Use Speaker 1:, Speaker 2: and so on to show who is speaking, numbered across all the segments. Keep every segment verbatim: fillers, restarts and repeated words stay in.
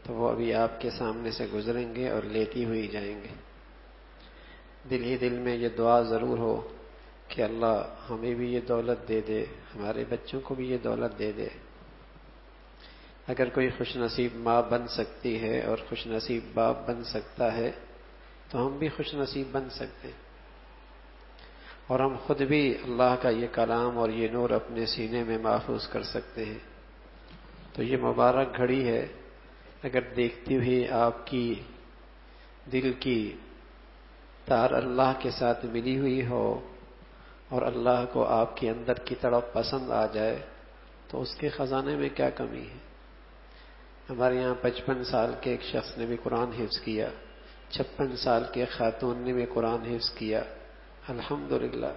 Speaker 1: تو وہ ابھی آپ کے سامنے سے گزریں گے اور لیتی ہوئی جائیں گے۔ دل ہی دل میں یہ دعا ضرور ہو کہ اللہ ہمیں بھی یہ دولت دے دے، ہمارے بچوں کو بھی یہ دولت دے دے۔ اگر کوئی خوش نصیب ماں بن سکتی ہے اور خوش نصیب باپ بن سکتا ہے تو ہم بھی خوش نصیب بن سکتے ہیں، اور ہم خود بھی اللہ کا یہ کلام اور یہ نور اپنے سینے میں محفوظ کر سکتے ہیں۔ تو یہ مبارک گھڑی ہے، اگر دیکھتی ہوئی آپ کی دل کی تار اللہ کے ساتھ ملی ہوئی ہو اور اللہ کو آپ کے اندر کی تڑپ پسند آ جائے تو اس کے خزانے میں کیا کمی ہے۔ ہمارے یہاں پچپن سال کے ایک شخص نے بھی قرآن حفظ کیا، چھپن سال کے خاتون نے بھی قرآن حفظ کیا، الحمدللہ۔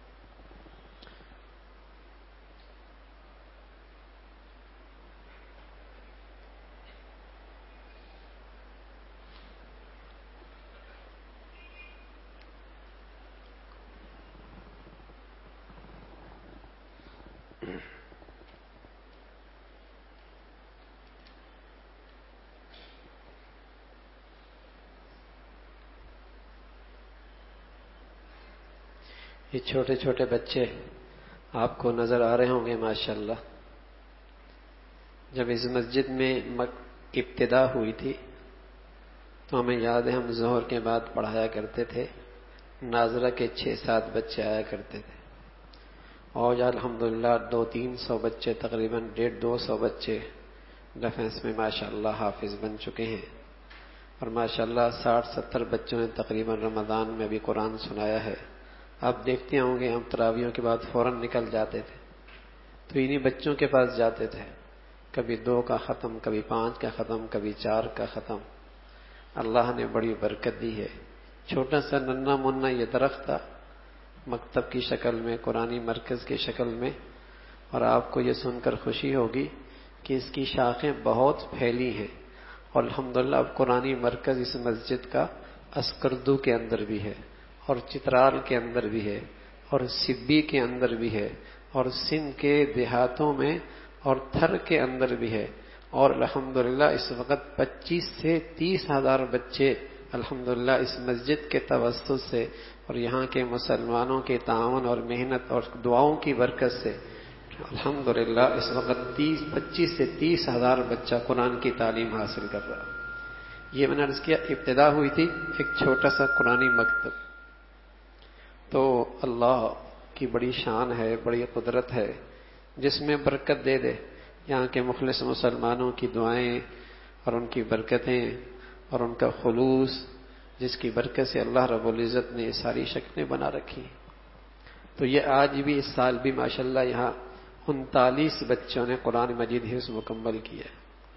Speaker 1: یہ چھوٹے چھوٹے بچے آپ کو نظر آ رہے ہوں گے ماشاءاللہ۔ جب اس مسجد میں ابتدا ہوئی تھی تو ہمیں یاد ہے ہم ظہر کے بعد پڑھایا کرتے تھے، ناظرہ کے چھ سات بچے آیا کرتے تھے، اور الحمدللہ دو تین سو بچے، تقریباً ڈیڑھ دو سو بچے ڈیفنس میں ماشاءاللہ حافظ بن چکے ہیں، اور ماشاءاللہ ساٹھ ستر بچوں نے تقریباً رمضان میں بھی قرآن سنایا ہے۔ آپ دیکھتے ہوں گے ہم تراویحوں کے بعد فوراً نکل جاتے تھے تو انہی بچوں کے پاس جاتے تھے، کبھی دو کا ختم، کبھی پانچ کا ختم، کبھی چار کا ختم۔ اللہ نے بڑی برکت دی ہے۔ چھوٹا سا ننا منا یہ درخت تھا مکتب کی شکل میں، قرآنی مرکز کی شکل میں، اور آپ کو یہ سن کر خوشی ہوگی کہ اس کی شاخیں بہت پھیلی ہیں، اور الحمدللہ اب قرآنی مرکز اس مسجد کا اسکردو کے اندر بھی ہے، اور چترال کے اندر بھی ہے، اور سبی کے اندر بھی ہے، اور سندھ کے دیہاتوں میں اور تھر کے اندر بھی ہے، اور الحمدللہ اس وقت پچیس سے تیس ہزار بچے الحمدللہ اس مسجد کے توسط سے اور یہاں کے مسلمانوں کے تعاون اور محنت اور دعاؤں کی برکت سے الحمدللہ اس وقت تیس پچیس سے تیس ہزار بچہ قرآن کی تعلیم حاصل کر رہا۔ یہ میں نے عرض کیا ابتدا ہوئی تھی ایک چھوٹا سا قرآنی مکتب۔ تو اللہ کی بڑی شان ہے، بڑی قدرت ہے، جس میں برکت دے دے۔ یہاں کے مخلص مسلمانوں کی دعائیں اور ان کی برکتیں اور ان کا خلوص، جس کی برکت سے اللہ رب العزت نے یہ ساری شکلیں بنا رکھی۔ تو یہ آج بھی اس سال بھی ماشاءاللہ یہاں انتالیس بچوں نے قرآن مجید حفظ مکمل کیا۔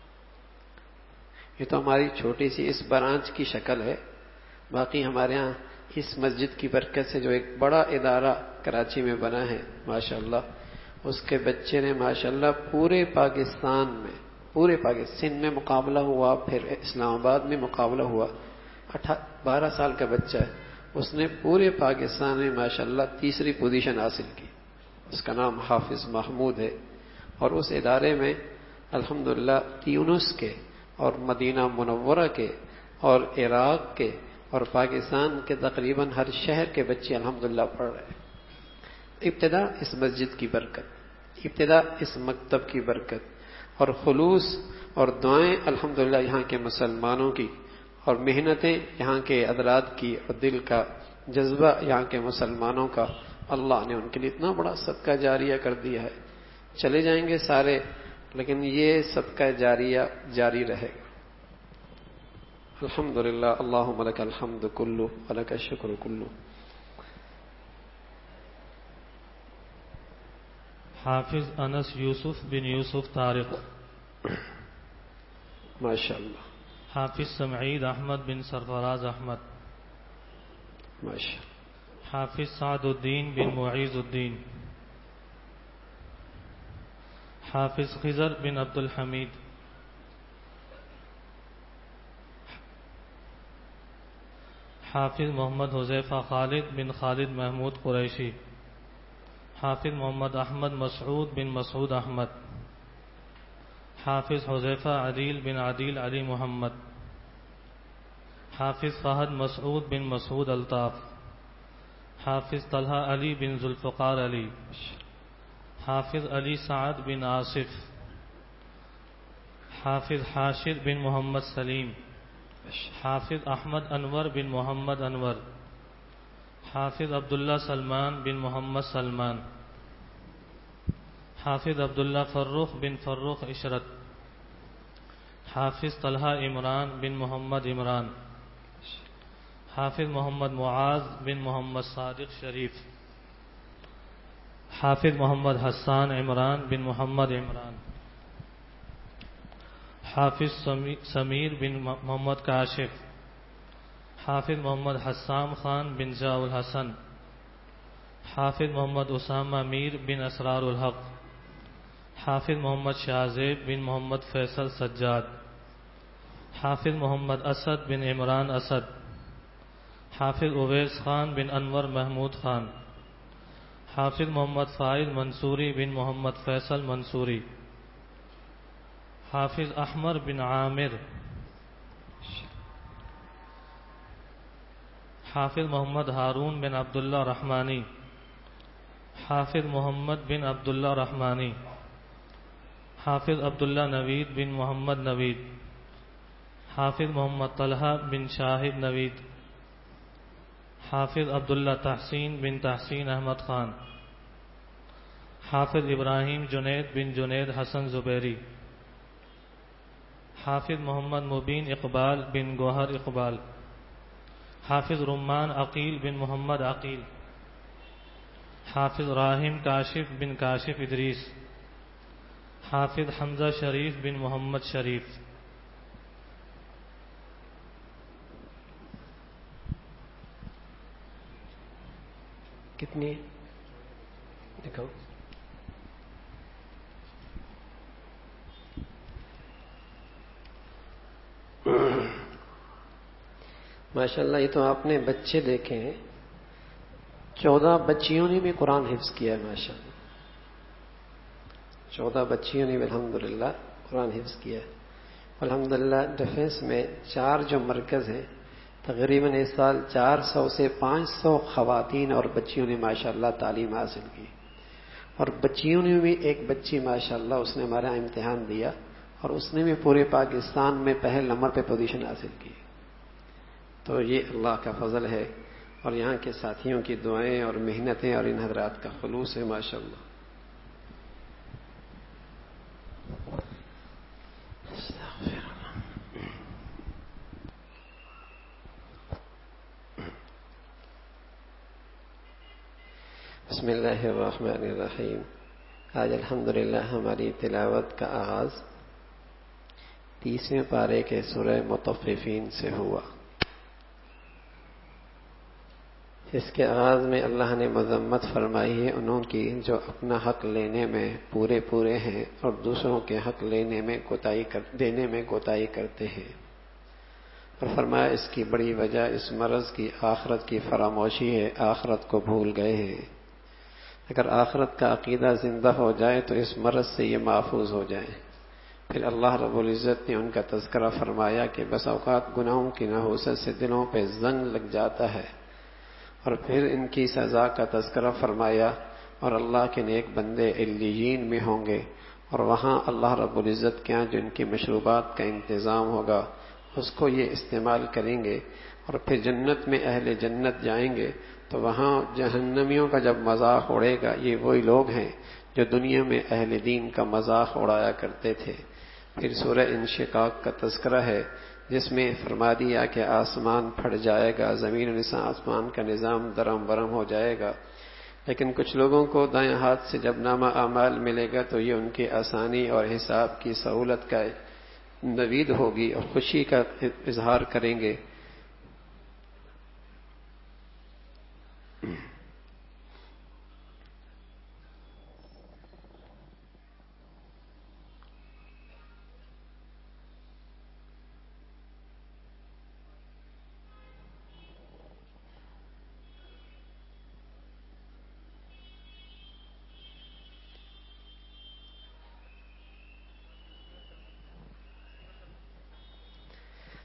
Speaker 1: یہ تو ہماری چھوٹی سی اس برانچ کی شکل ہے، باقی ہمارے ہاں اس مسجد کی برکت سے جو ایک بڑا ادارہ کراچی میں بنا ہے ماشاءاللہ، اس کے بچے نے ماشاءاللہ پورے پاکستان میں، پورے پاکستان سندھ میں مقابلہ ہوا، پھر اسلام آباد میں مقابلہ ہوا، بارہ سال کا بچہ ہے، اس نے پورے پاکستان میں ماشاءاللہ تیسری پوزیشن حاصل کی۔ اس کا نام حافظ محمود ہے، اور اس ادارے میں الحمدللہ تیونس کے اور مدینہ منورہ کے اور عراق کے اور پاکستان کے تقریباً ہر شہر کے بچے الحمدللہ پڑھ رہے ہیں۔ ابتدا اس مسجد کی برکت، ابتدا اس مکتب کی برکت اور خلوص اور دعائیں الحمدللہ یہاں کے مسلمانوں کی، اور محنتیں یہاں کے حضرات کی، اور دل کا جذبہ یہاں کے مسلمانوں کا، اللہ نے ان کے لیے اتنا بڑا صدقہ جاریہ کر دیا ہے۔ چلے جائیں گے سارے، لیکن یہ صدقہ جاریہ جاری رہے گا۔ الحمدللہ، اللہم لک الحمد کلہ ولک الشکر کلہ۔
Speaker 2: حافظ انس یوسف بن یوسف طارق،
Speaker 1: ماشاءاللہ۔
Speaker 2: حافظ سمعید احمد بن سرفراز احمد،
Speaker 1: ماشاءاللہ۔
Speaker 2: حافظ سعد الدین بن معیز الدین، حافظ خضر بن عبد الحمید، حافظ محمد حذیفہ خالد بن خالد محمود قریشی، حافظ محمد احمد مسعود بن مسعود احمد، حافظ حذیفہ عدیل بن عدیل علی محمد، حافظ فہد مسعود بن مسعود الطاف، حافظ طلحہ علی بن ذوالفقار علی، حافظ علی سعد بن آصف، حافظ حاشر بن محمد سلیم، حافظ احمد انور بن محمد انور، حافظ عبداللہ سلمان بن محمد سلمان، حافظ عبداللہ فروخ بن فروخ عشرت، حافظ طلحہ عمران بن محمد عمران، حافظ محمد معاذ بن محمد صادق شریف، حافظ محمد حسان عمران بن محمد عمران، حافظ سمیر بن محمد کاشف، حافظ محمد حسام خان بن ضیاء الحسن، حافظ محمد اسامہ میر بن اسرار الحق، حافظ محمد شاہزیب بن محمد فیصل سجاد، حافظ محمد اسد بن عمران اسد، حافظ اویس خان بن انور محمود خان، حافظ محمد فائز منصوری بن محمد فیصل منصوری، حافظ احمر بن عامر، حافظ محمد ہارون بن عبداللہ رحمانی، حافظ محمد بن عبداللہ رحمانی، حافظ عبداللہ نوید بن محمد نوید، حافظ محمد طلحہ بن شاہد نوید، حافظ عبداللہ تحسین بن تحسین احمد خان، حافظ ابراہیم جنید بن جنید حسن زبیری، حافظ محمد مبین اقبال بن گوہر اقبال، حافظ رمان عقیل بن محمد عقیل، حافظ راہم کاشف بن کاشف ادریس، حافظ حمزہ شریف بن محمد شریف۔
Speaker 1: کتنی دکھاؤ؟ ماشاء اللہ، یہ تو آپ نے بچے دیکھے ہیں، چودہ بچیوں نے بھی قرآن حفظ کیا ہے ماشاء اللہ، چودہ بچیوں نے بھی الحمدللہ قرآن حفظ کیا ہے۔ الحمدللہ ڈیفنس میں چار جو مرکز ہیں، تقریباً اس سال چار سو سے پانچ سو خواتین اور بچیوں نے ماشاءاللہ تعلیم حاصل کی، اور بچیوں نے بھی ایک بچی ماشاءاللہ اس نے ہمارا امتحان دیا اور اس نے بھی پورے پاکستان میں پہلے نمبر پہ پوزیشن حاصل کی۔ تو یہ اللہ کا فضل ہے اور یہاں کے ساتھیوں کی دعائیں اور محنتیں اور ان حضرات کا خلوص ہے ماشاءاللہ۔ بسم اللہ الرحمن الرحیم۔ آج الحمدللہ ہماری تلاوت کا آغاز تیسویں پارے کے سورہ مطففین سے ہوا۔ اس کے آغاز میں اللہ نے مذمت فرمائی ہے انہوں کی جو اپنا حق لینے میں پورے پورے ہیں اور دوسروں کے حق لینے میں کوتاہی کر دینے میں کوتاہی کرتے ہیں، اور فرمایا اس کی بڑی وجہ اس مرض کی آخرت کی فراموشی ہے، آخرت کو بھول گئے ہیں۔ اگر آخرت کا عقیدہ زندہ ہو جائے تو اس مرض سے یہ محفوظ ہو جائیں۔ پھر اللہ رب العزت نے ان کا تذکرہ فرمایا کہ بس اوقات گناہوں کی نحوست سے دلوں پہ زنگ لگ جاتا ہے، اور پھر ان کی سزا کا تذکرہ فرمایا، اور اللہ کے نیک بندے علیین میں ہوں گے، اور وہاں اللہ رب العزت کے ہاں جو ان کی مشروبات کا انتظام ہوگا اس کو یہ استعمال کریں گے، اور پھر جنت میں اہل جنت جائیں گے تو وہاں جہنمیوں کا جب مذاق اڑے گا، یہ وہی لوگ ہیں جو دنیا میں اہل دین کا مذاق اڑایا کرتے تھے۔ پھر سورہ انشقاق کا تذکرہ ہے جس میں فرما دیا کہ آسمان پھٹ جائے گا، زمین و آسمان کا نظام درم برم ہو جائے گا، لیکن کچھ لوگوں کو دائیں ہاتھ سے جب نامہ اعمال ملے گا تو یہ ان کی آسانی اور حساب کی سہولت کا نوید ہوگی اور خوشی کا اظہار کریں گے۔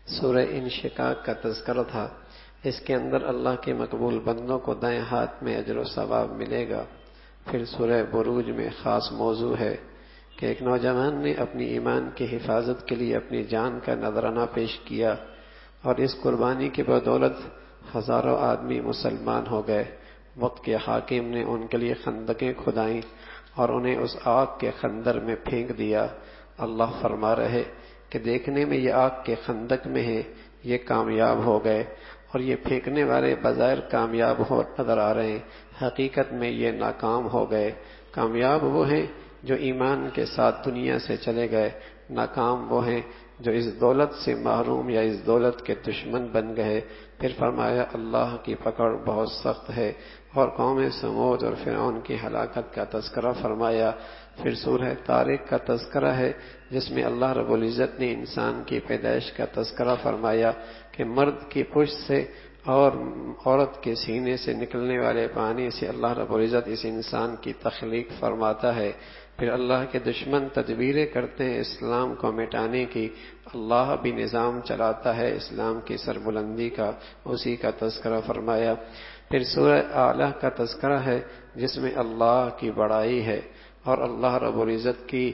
Speaker 1: سورہ انشقاق کا تذکرہ تھا۔ اس کے اندر اللہ کے مقبول بندوں کو دائیں ہاتھ میں اجر و ثواب ملے گا۔ پھر سورہ بروج میں خاص موضوع ہے کہ ایک نوجوان نے اپنی ایمان کی حفاظت کے لیے اپنی جان کا نذرانہ پیش کیا اور اس قربانی کی بدولت ہزاروں آدمی مسلمان ہو گئے۔ وقت کے حاکم نے ان کے لیے خندقیں کھدائیں اور انہیں اس آگ کے خندر میں پھینک دیا۔ اللہ فرما رہے کہ دیکھنے میں یہ آگ کے خندق میں ہے، یہ کامیاب ہو گئے، اور یہ پھینکنے والے بظاہر کامیاب ہو نظر آ رہے ہیں، حقیقت میں یہ ناکام ہو گئے۔ کامیاب وہ ہیں جو ایمان کے ساتھ دنیا سے چلے گئے، ناکام وہ ہیں جو اس دولت سے محروم یا اس دولت کے دشمن بن گئے۔ پھر فرمایا اللہ کی پکڑ بہت سخت ہے، اور قوم سمود اور فرعون کی ہلاکت کا تذکرہ فرمایا۔ پھر سورہ طارق کا تذکرہ ہے جس میں اللہ رب العزت نے انسان کی پیدائش کا تذکرہ فرمایا کہ مرد کی پشت سے اور عورت کے سینے سے نکلنے والے پانی سے اللہ رب العزت اس انسان کی تخلیق فرماتا ہے۔ پھر اللہ کے دشمن تدبیریں کرتے ہیں اسلام کو مٹانے کی، اللہ بھی نظام چلاتا ہے اسلام کی سربلندی کا، اسی کا تذکرہ فرمایا۔ پھر سورہ اعلیٰ کا تذکرہ ہے جس میں اللہ کی بڑائی ہے اور اللہ رب العزت کی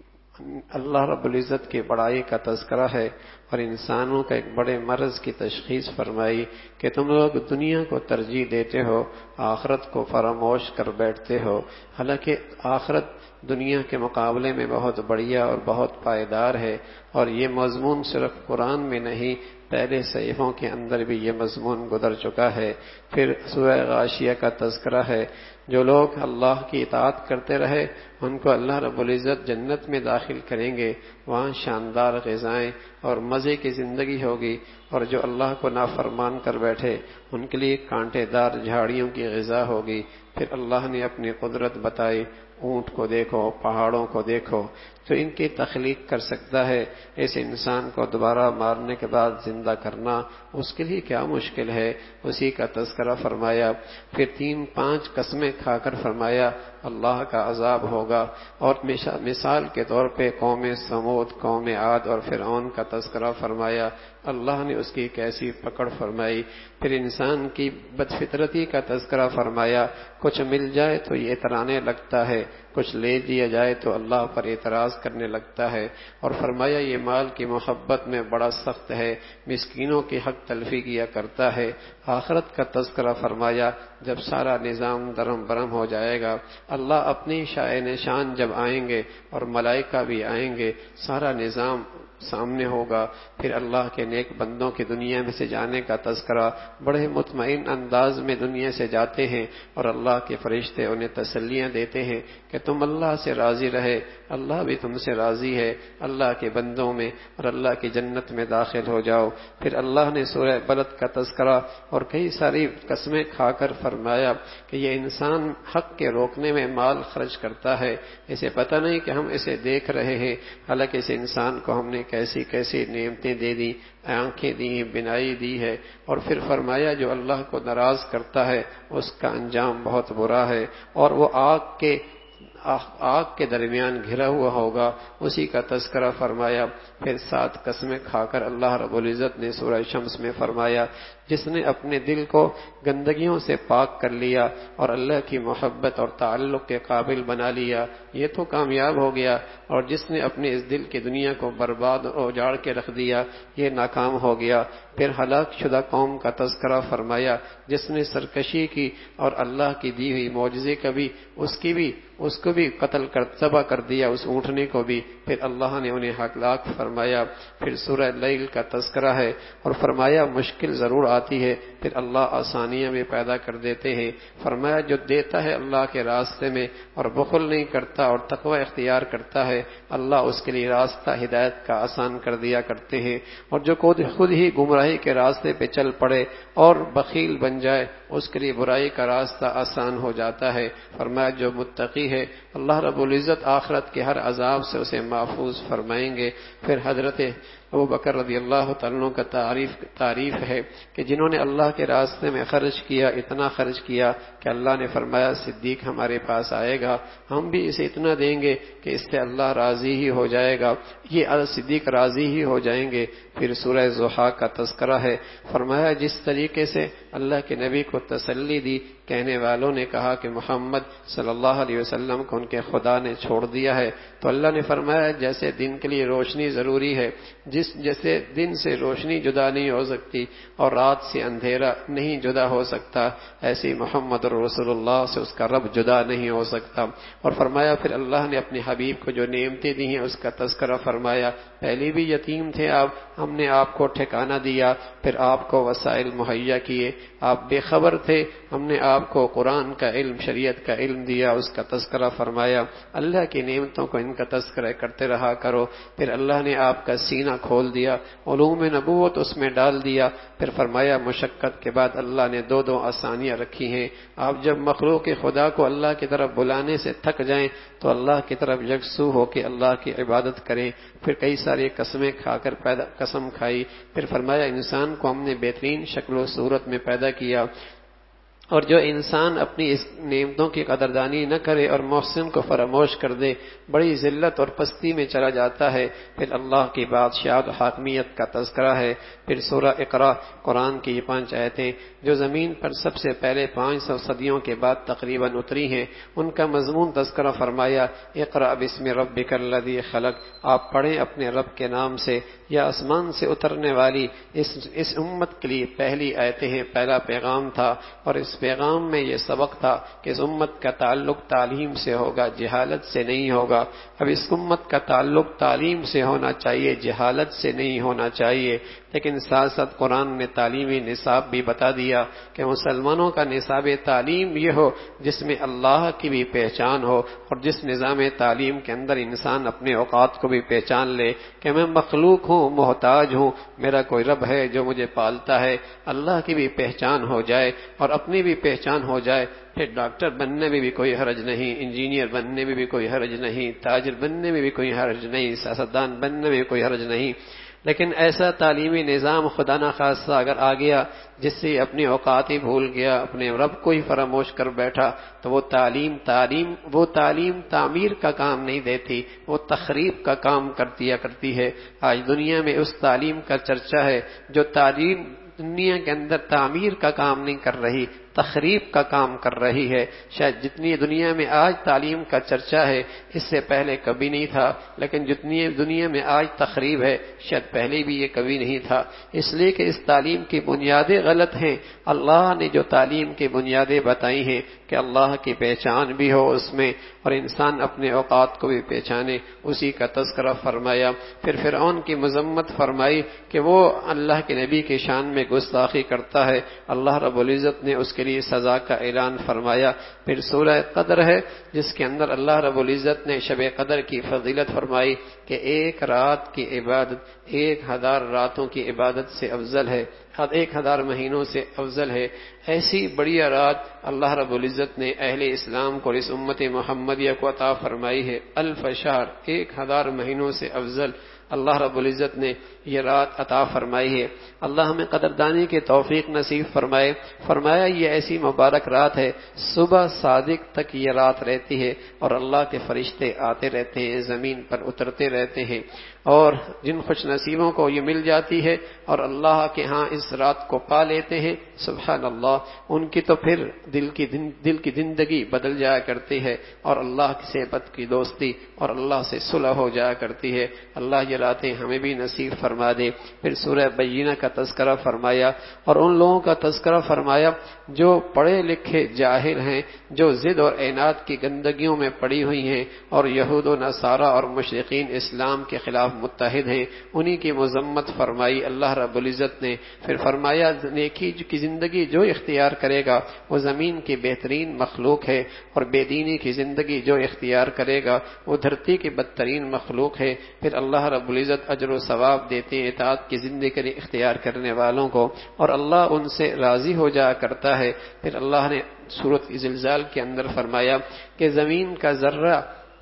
Speaker 1: اللہ رب العزت کی بڑائی کا تذکرہ ہے، اور انسانوں کا ایک بڑے مرض کی تشخیص فرمائی کہ تم لوگ دنیا کو ترجیح دیتے ہو، آخرت کو فراموش کر بیٹھتے ہو، حالانکہ آخرت دنیا کے مقابلے میں بہت بڑھیا اور بہت پائیدار ہے، اور یہ مضمون صرف قرآن میں نہیں پہلے صحیفوں کے اندر بھی یہ مضمون گزر چکا ہے۔ پھر سورہ غاشیہ کا تذکرہ ہے، جو لوگ اللہ کی اطاعت کرتے رہے ان کو اللہ رب العزت جنت میں داخل کریں گے، وہاں شاندار غذائیں اور مزے کی زندگی ہوگی، اور جو اللہ کو نافرمان کر بیٹھے ان کے لیے کانٹے دار جھاڑیوں کی غذا ہوگی۔ پھر اللہ نے اپنی قدرت بتائی، اونٹ کو دیکھو، پہاڑوں کو دیکھو، تو ان کی تخلیق کر سکتا ہے، اس انسان کو دوبارہ مارنے کے بعد زندہ کرنا اس کے لیے کیا مشکل ہے، اسی کا تذکرہ فرمایا۔ پھر تین پانچ قسمیں کھا کر فرمایا اللہ کا عذاب ہوگا، اور مثال کے طور پہ قوم سمود، قوم عاد اور فرعون کا تذکرہ فرمایا، اللہ نے اس کی کیسی پکڑ فرمائی۔ پھر انسان کی بدفطرتی کا تذکرہ فرمایا، کچھ مل جائے تو یہ اترانے لگتا ہے، کچھ لے دیا جائے تو اللہ پر اعتراض کرنے لگتا ہے، اور فرمایا یہ مال کی محبت میں بڑا سخت ہے، مسکینوں کی حق تلفی کیا کرتا ہے۔ آخرت کا تذکرہ فرمایا، جب سارا نظام درم برم ہو جائے گا، اللہ اپنی شائع نشان جب آئیں گے اور ملائکہ بھی آئیں گے، سارا نظام سامنے ہوگا، پھر اللہ کے نیک بندوں کی دنیا میں سے جانے کا تذکرہ، بڑے مطمئن انداز میں دنیا سے جاتے ہیں اور اللہ کے فرشتے انہیں تسلیاں دیتے ہیں کہ تم اللہ سے راضی رہے، اللہ بھی تم سے راضی ہے، اللہ کے بندوں میں اور اللہ کی جنت میں داخل ہو جاؤ۔ پھر اللہ نے سورہ بلد کا تذکرہ اور کئی ساری قسمیں کھا کر فرمایا کہ یہ انسان حق کے روکنے میں مال خرچ کرتا ہے، اسے پتہ نہیں کہ ہم اسے دیکھ رہے ہیں، حالانکہ اس انسان کو ہم نے کیسی کیسی نعمتیں دے دی، آنکھیں دی، بینائی دی ہے، اور پھر فرمایا جو اللہ کو ناراض کرتا ہے اس کا انجام بہت برا ہے، اور وہ آگ کے آگ کے درمیان گھرا ہوا ہوگا، اسی کا تذکرہ فرمایا۔ پھر سات قسمیں کھا کر اللہ رب العزت نے سورہ شمس میں فرمایا، جس نے اپنے دل کو گندگیوں سے پاک کر لیا اور اللہ کی محبت اور تعلق کے قابل بنا لیا، یہ تو کامیاب ہو گیا، اور جس نے اپنے اس دل کی دنیا کو برباد اور اجاڑ کے رکھ دیا یہ ناکام ہو گیا۔ پھر ہلاک شدہ قوم کا تذکرہ فرمایا، جس نے سرکشی کی اور اللہ کی دی ہوئی معجزے کا بھی اس کی بھی اس کو بھی قتل کر تباہ کر دیا، اس اونٹنے کو بھی، پھر اللہ نے انہیں ہلاک فرمایا۔ پھر سورہ لیل کا تذکرہ ہے اور فرمایا مشکل ضرور آتی ہے پھر اللہ آسانیاں بھی پیدا کر دیتے ہیں، فرمایا جو دیتا ہے اللہ کے راستے میں اور بخل نہیں کرتا اور تقوی اختیار کرتا ہے، اللہ اس کے لیے راستہ ہدایت کا آسان کر دیا کرتے ہیں، اور جو خود ہی گمراہی کے راستے پہ چل پڑے اور بخیل بن جائے اس کے لیے برائی کا راستہ آسان ہو جاتا ہے، فرمایا جو متقی ہے اللہ رب العزت آخرت کے ہر عذاب سے اسے محفوظ فرمائیں گے۔ پھر حضرت ابو بکر رضی اللہ تعالیٰ عنہ کا تعریف تعریف ہے کہ جنہوں نے اللہ کے راستے میں خرچ کیا، اتنا خرچ کیا کہ اللہ نے فرمایا صدیق ہمارے پاس آئے گا، ہم بھی اسے اتنا دیں گے کہ اس سے اللہ راضی ہی ہو جائے گا، یہ صدیق راضی ہی ہو جائیں گے۔ پھر سورہ ضحیٰ کا تذکرہ ہے، فرمایا جس طریقے سے اللہ کے نبی کو تسلی دی، کہنے والوں نے کہا کہ محمد صلی اللہ علیہ وسلم کو ان کے خدا نے چھوڑ دیا ہے، تو اللہ نے فرمایا جیسے دن کے لیے روشنی ضروری ہے، جس جیسے دن سے روشنی جدا نہیں ہو سکتی اور رات سے اندھیرا نہیں جدا ہو سکتا، ایسی محمد رسول اللہ سے اس کا رب جدا نہیں ہو سکتا۔ اور فرمایا پھر اللہ نے اپنے حبیب کو جو نعمتیں دی ہیں اس کا تذکرہ فرمایا، پہلے بھی یتیم تھے آپ، ہم نے آپ کو ٹھکانہ دیا، پھر آپ کو وسائل مہیا کیے، آپ بے خبر تھے، ہم نے آپ کو قرآن کا علم، شریعت کا علم دیا، اس کا تذکرہ فرمایا۔ اللہ کی نعمتوں کو ان کا تذکرہ کرتے رہا کرو۔ پھر اللہ نے آپ کا سینہ کھول دیا، علوم نبوت اس میں ڈال دیا، پھر فرمایا مشقت کے بعد اللہ نے دو دو آسانیاں رکھی ہیں، آپ جب مخلوق خدا کو اللہ کی طرف بلانے سے تھک جائیں تو اللہ کی طرف یکسو ہو کے اللہ کی عبادت کریں۔ پھر کئی ساری قسمیں کھا کر پیدا قسم کھائی، پھر فرمایا انسان کو ہم نے بہترین شکل و صورت میں پیدا کیا، اور جو انسان اپنی اس نعمتوں کی قدردانی نہ کرے اور محسن کو فراموش کر دے، بڑی ذلت اور پستی میں چلا جاتا ہے۔ پھر اللہ کی بادشاہت و حاکمیت کا تذکرہ ہے۔ پھر سورہ اقرا، قرآن کی یہ پانچ آیتیں جو زمین پر سب سے پہلے پانچ سو صدیوں کے بعد تقریباً اتری ہیں، ان کا مضمون تذکرہ فرمایا، اقرا بسم ربک الذی خلق، آپ پڑھیں اپنے رب کے نام سے۔ یا آسمان سے اترنے والی اس اس امت کے لیے پہلی آیتیں ہیں، پہلا پیغام تھا، اور اس پیغام میں یہ سبق تھا کہ اس امت کا تعلق تعلیم سے ہوگا، جہالت سے نہیں ہوگا۔ اب اس امت کا تعلق تعلیم سے ہونا چاہیے، جہالت سے نہیں ہونا چاہیے، لیکن ساتھ ساتھ قرآن نے تعلیمی نصاب بھی بتا دیا کہ مسلمانوں کا نصاب تعلیم یہ ہو جس میں اللہ کی بھی پہچان ہو، اور جس نظام تعلیم کے اندر انسان اپنے اوقات کو بھی پہچان لے کہ میں مخلوق ہوں، محتاج ہوں، میرا کوئی رب ہے جو مجھے پالتا ہے، اللہ کی بھی پہچان ہو جائے اور اپنی بھی پہچان ہو جائے۔ پھر ڈاکٹر بننے میں بھی کوئی حرج نہیں، انجینئر بننے میں بھی کوئی حرج نہیں، تاجر بننے میں بھی کوئی حرج نہیں، سیاستدان بننے میں کوئی حرج نہیں، لیکن ایسا تعلیمی نظام خدا نخواستہ اگر آ گیا جس سے اپنی اوقات ہی بھول گیا، اپنے رب کو ہی فراموش کر بیٹھا، تو وہ تعلیم تعلیم وہ تعلیم تعمیر کا کام نہیں دیتی، وہ تخریب کا کام کرتی کرتی ہے۔ آج دنیا میں اس تعلیم کا چرچا ہے جو تعلیم دنیا کے اندر تعمیر کا کام نہیں کر رہی، تخریب کا کام کر رہی ہے۔ شاید جتنی دنیا میں آج تعلیم کا چرچا ہے اس سے پہلے کبھی نہیں تھا، لیکن جتنی دنیا میں آج تخریب ہے شاید پہلے بھی یہ کبھی نہیں تھا، اس لیے کہ اس تعلیم کی بنیادیں غلط ہیں۔ اللہ نے جو تعلیم کی بنیادیں بتائی ہیں کہ اللہ کی پہچان بھی ہو اس میں اور انسان اپنے اوقات کو بھی پہچانے، اسی کا تذکرہ فرمایا۔ پھر فرعون کی مذمت فرمائی کہ وہ اللہ کے نبی کی شان میں گستاخی کرتا ہے، اللہ رب العزت نے اس کے لیے سزا کا اعلان فرمایا۔ پھر سورہ قدر ہے جس کے اندر اللہ رب العزت نے شب قدر کی فضیلت فرمائی کہ ایک رات کی عبادت ایک ہزار راتوں کی عبادت سے افضل ہے، ایک ہزار مہینوں سے افضل ہے۔ ایسی بڑیا رات اللہ رب العزت نے اہل اسلام کو، اس امت محمدیہ کو عطا فرمائی ہے، الف شہر، ایک ہزار مہینوں سے افضل اللہ رب العزت نے یہ رات عطا فرمائی ہے۔ اللہ ہمیں قدردانی کے توفیق نصیب فرمائے۔ فرمایا یہ ایسی مبارک رات ہے، صبح صادق تک یہ رات رہتی ہے اور اللہ کے فرشتے آتے رہتے ہیں، زمین پر اترتے رہتے ہیں، اور جن خوش نصیبوں کو یہ مل جاتی ہے اور اللہ کے ہاں اس رات کو پا لیتے ہیں، سبحان اللہ، ان کی تو پھر دل کی دل کی زندگی بدل جایا کرتی ہے اور اللہ کی صحبت کی دوستی اور اللہ سے صلح ہو جایا کرتی ہے۔ اللہ یہ راتیں ہمیں بھی نصیب فرما دے۔ پھر سورہ بینہ کا تذکرہ فرمایا اور ان لوگوں کا تذکرہ فرمایا جو پڑھے لکھے جاہل ہیں، جو ضد اور عناد کی گندگیوں میں پڑی ہوئی ہیں اور یہود و نصارہ اور مشرکین اسلام کے خلاف متحد ہیں، انہی کی مذمت فرمائی اللہ رب العزت نے۔ پھر فرمایا نیکی کی زندگی جو اختیار کرے گا وہ زمین کی بہترین مخلوق ہے، اور بے دینی کی زندگی جو اختیار کرے گا وہ دھرتی کی بدترین مخلوق ہے۔ پھر اللہ رب العزت اجر و ثواب دیتے ہیں اطاعت کی زندگی اختیار کرنے والوں کو، اور اللہ ان سے راضی ہو جایا کرتا ہے۔ پھر اللہ نے سورۃ زلزال کے اندر فرمایا کہ زمین کا ذرہ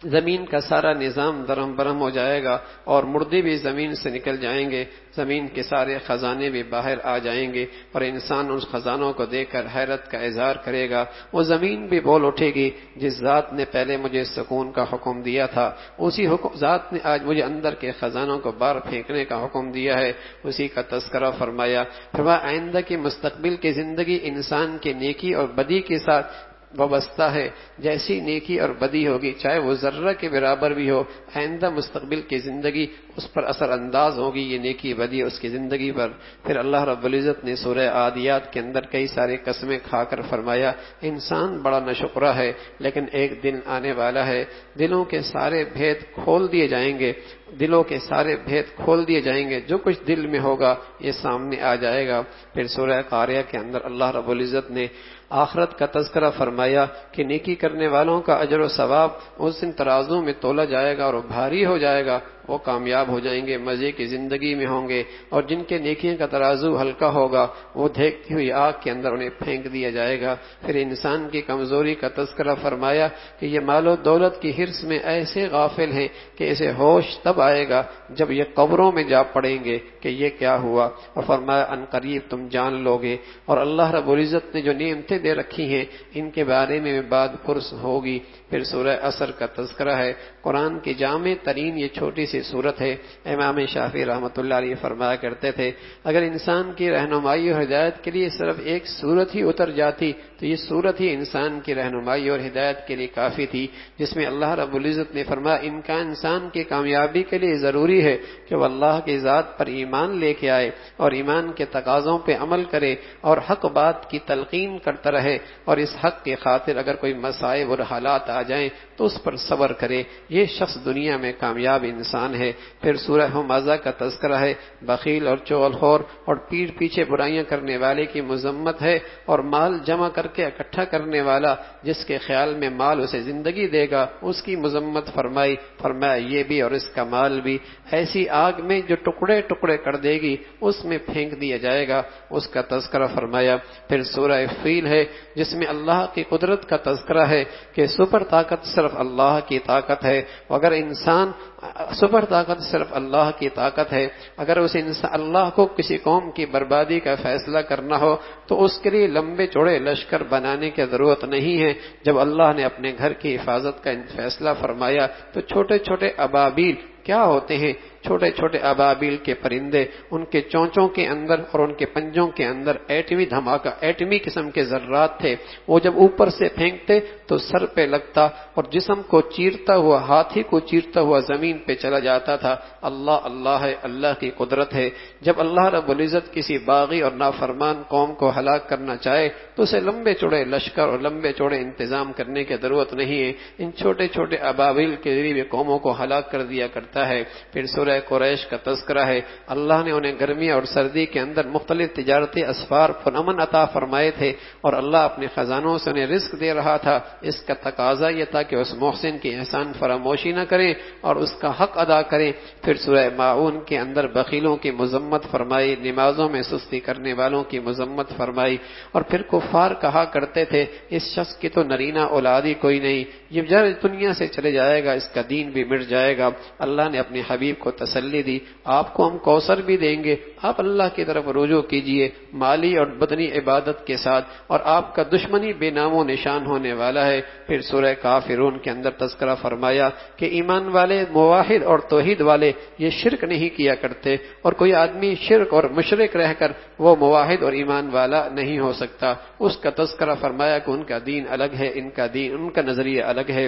Speaker 1: زمین کا سارا نظام درہم برہم ہو جائے گا اور مردے بھی زمین سے نکل جائیں گے، زمین کے سارے خزانے بھی باہر آ جائیں گے اور انسان اس خزانوں کو دیکھ کر حیرت کا اظہار کرے گا۔ وہ زمین بھی بول اٹھے گی، جس ذات نے پہلے مجھے سکون کا حکم دیا تھا، اسی حکم ذات نے آج مجھے اندر کے خزانوں کو باہر پھینکنے کا حکم دیا ہے، اسی کا تذکرہ فرمایا۔ فرمایا آئندہ کی مستقبل کی زندگی انسان کے نیکی اور بدی کے ساتھ وابستہ ہے، جیسی نیکی اور بدی ہوگی چاہے وہ ذرہ کے برابر بھی ہو، آئندہ مستقبل کی زندگی اس پر اثر انداز ہوگی، یہ نیکی بدی اس کی زندگی پر۔ پھر اللہ رب العزت نے سورہ عادیات کے اندر کئی سارے قسمیں کھا کر فرمایا انسان بڑا ناشکرا ہے، لیکن ایک دن آنے والا ہے دلوں کے سارے بھید کھول دیے جائیں گے، دلوں کے سارے بھید کھول دیے جائیں گے، جو کچھ دل میں ہوگا یہ سامنے آ جائے گا۔ پھر سورہ قاریہ کے اندر اللہ رب العزت نے آخرت کا تذکرہ فرمایا کہ نیکی کرنے والوں کا اجر و ثواب اس دن ترازو میں تولا جائے گا اور بھاری ہو جائے گا، وہ کامیاب ہو جائیں گے، مزے کی زندگی میں ہوں گے، اور جن کے نیکیوں کا ترازو ہلکا ہوگا وہ دیکھتی ہوئی آگ کے اندر انہیں پھینک دیا جائے گا۔ پھر انسان کی کمزوری کا تذکرہ فرمایا کہ یہ مال و دولت کی حرص میں ایسے غافل ہیں کہ اسے ہوش تب آئے گا جب یہ قبروں میں جا پڑیں گے کہ یہ کیا ہوا، اور فرمایا ان قریب تم جان لو گے۔ اور اللہ رب العزت نے جو نعمتیں دے رکھی ہیں ان کے بارے میں بعد پرس ہوگی۔ پھر سورہ عصر کا تذکرہ ہے، قرآن کی جامع ترین یہ چھوٹی سی سورت ہے۔ امام شافعی رحمۃ اللہ علیہ فرمایا کرتے تھے اگر انسان کی رہنمائی اور ہدایت کے لیے صرف ایک سورت ہی اتر جاتی تو یہ سورت ہی انسان کی رہنمائی اور ہدایت کے لیے کافی تھی، جس میں اللہ رب العزت نے فرمایا ان کا انسان کی کامیابی کے لیے ضروری ہے کہ وہ اللہ کی ذات پر ایمان لے کے آئے اور ایمان کے تقاضوں پہ عمل کرے اور حق بات کی تلقین کرتا رہے، اور اس حق کی خاطر اگر کوئی مصائب اور حالات آ جائیں تو اس پر صبر کرے، یہ شخص دنیا میں کامیاب انسان ہے۔ پھر سورہ ہمزہ کا تذکرہ ہے، بخیل اور چغل خور اور پیٹھ پیچھے برائیاں کرنے والے کی مذمت ہے، اور مال جمع کر کے اکٹھا کرنے والا جس کے خیال میں مال اسے زندگی دے گا اس کی مذمت فرمائی۔ فرمایا یہ بھی اور اس کا مال بھی ایسی آگ میں جو ٹکڑے ٹکڑے کر دے گی اس میں پھینک دیا جائے گا، اس کا تذکرہ فرمایا۔ پھر سورہ فیل ہے جس میں اللہ کی قدرت کا تذکرہ ہے کہ سپر طاقت صرف اللہ کی طاقت ہے، اگر انسان سپر طاقت صرف اللہ کی طاقت ہے، اگر اس انسان اللہ کو کسی قوم کی بربادی کا فیصلہ کرنا ہو تو اس کے لیے لمبے چوڑے لشکر بنانے کی ضرورت نہیں ہے۔ جب اللہ نے اپنے گھر کی حفاظت کا فیصلہ فرمایا تو چھوٹے چھوٹے ابابیل کیا ہوتے ہیں، چھوٹے چھوٹے ابابیل کے پرندے، ان کے چونچوں کے اندر اور ان کے پنجوں کے اندر ایٹمی دھماکہ، ایٹمی قسم کے ذرات تھے، وہ جب اوپر سے پھینکتے تو سر پہ لگتا اور جسم کو چیرتا ہوا، ہاتھی کو چیرتا ہوا زمین پہ چلا جاتا تھا۔ اللہ اللہ ہے، اللہ کی قدرت ہے۔ جب اللہ رب العزت کسی باغی اور نافرمان قوم کو ہلاک کرنا چاہے تو اسے لمبے چوڑے لشکر اور لمبے چوڑے انتظام کرنے کی ضرورت نہیں ہے، ان چھوٹے چھوٹے ابابیل کے ذریعے قوموں کو ہلاک کر دیا کرتا ہے۔ پھر سورہ قریش کا تذکرہ ہے، اللہ نے انہیں گرمی اور سردی کے اندر مختلف تجارتی اسفار پرامن عطا فرمائے تھے، اور اللہ اپنے خزانوں سے انہیں رزق دے رہا تھا۔ اس کا تقاضا یہ تھا کہ اس محسن کی احسان فراموشی نہ کریں اور اس کا حق ادا کریں۔ پھر سورہ ماعون کے اندر بخیلوں کی مذمت فرمائی، نمازوں میں سستی کرنے والوں کی مذمت فرمائی، اور پھر کفار کہا کرتے تھے اس شخص کی تو نرینہ اولادی کوئی نہیں، یہ جب دنیا سے چلے جائے گا اس کا دین بھی مٹ جائے گا۔ اللہ نے اپنے حبیب کو تسلی دی، آپ کو ہم کوثر بھی دیں گے، آپ اللہ کی طرف رجوع کیجئے مالی اور بدنی عبادت کے ساتھ، اور آپ کا دشمنی بے نام و نشان ہونے والا ہے۔ پھر سورہ کافرون کے اندر تذکرہ فرمایا کہ ایمان والے موحد اور توحید والے یہ شرک نہیں کیا کرتے، اور کوئی آدمی شرک اور مشرک رہ کر وہ موحد اور ایمان والا نہیں ہو سکتا۔ اس کا تذکرہ فرمایا کہ ان کا دین الگ ہے، ان کا دین ان کا نظریہ الگ ہے۔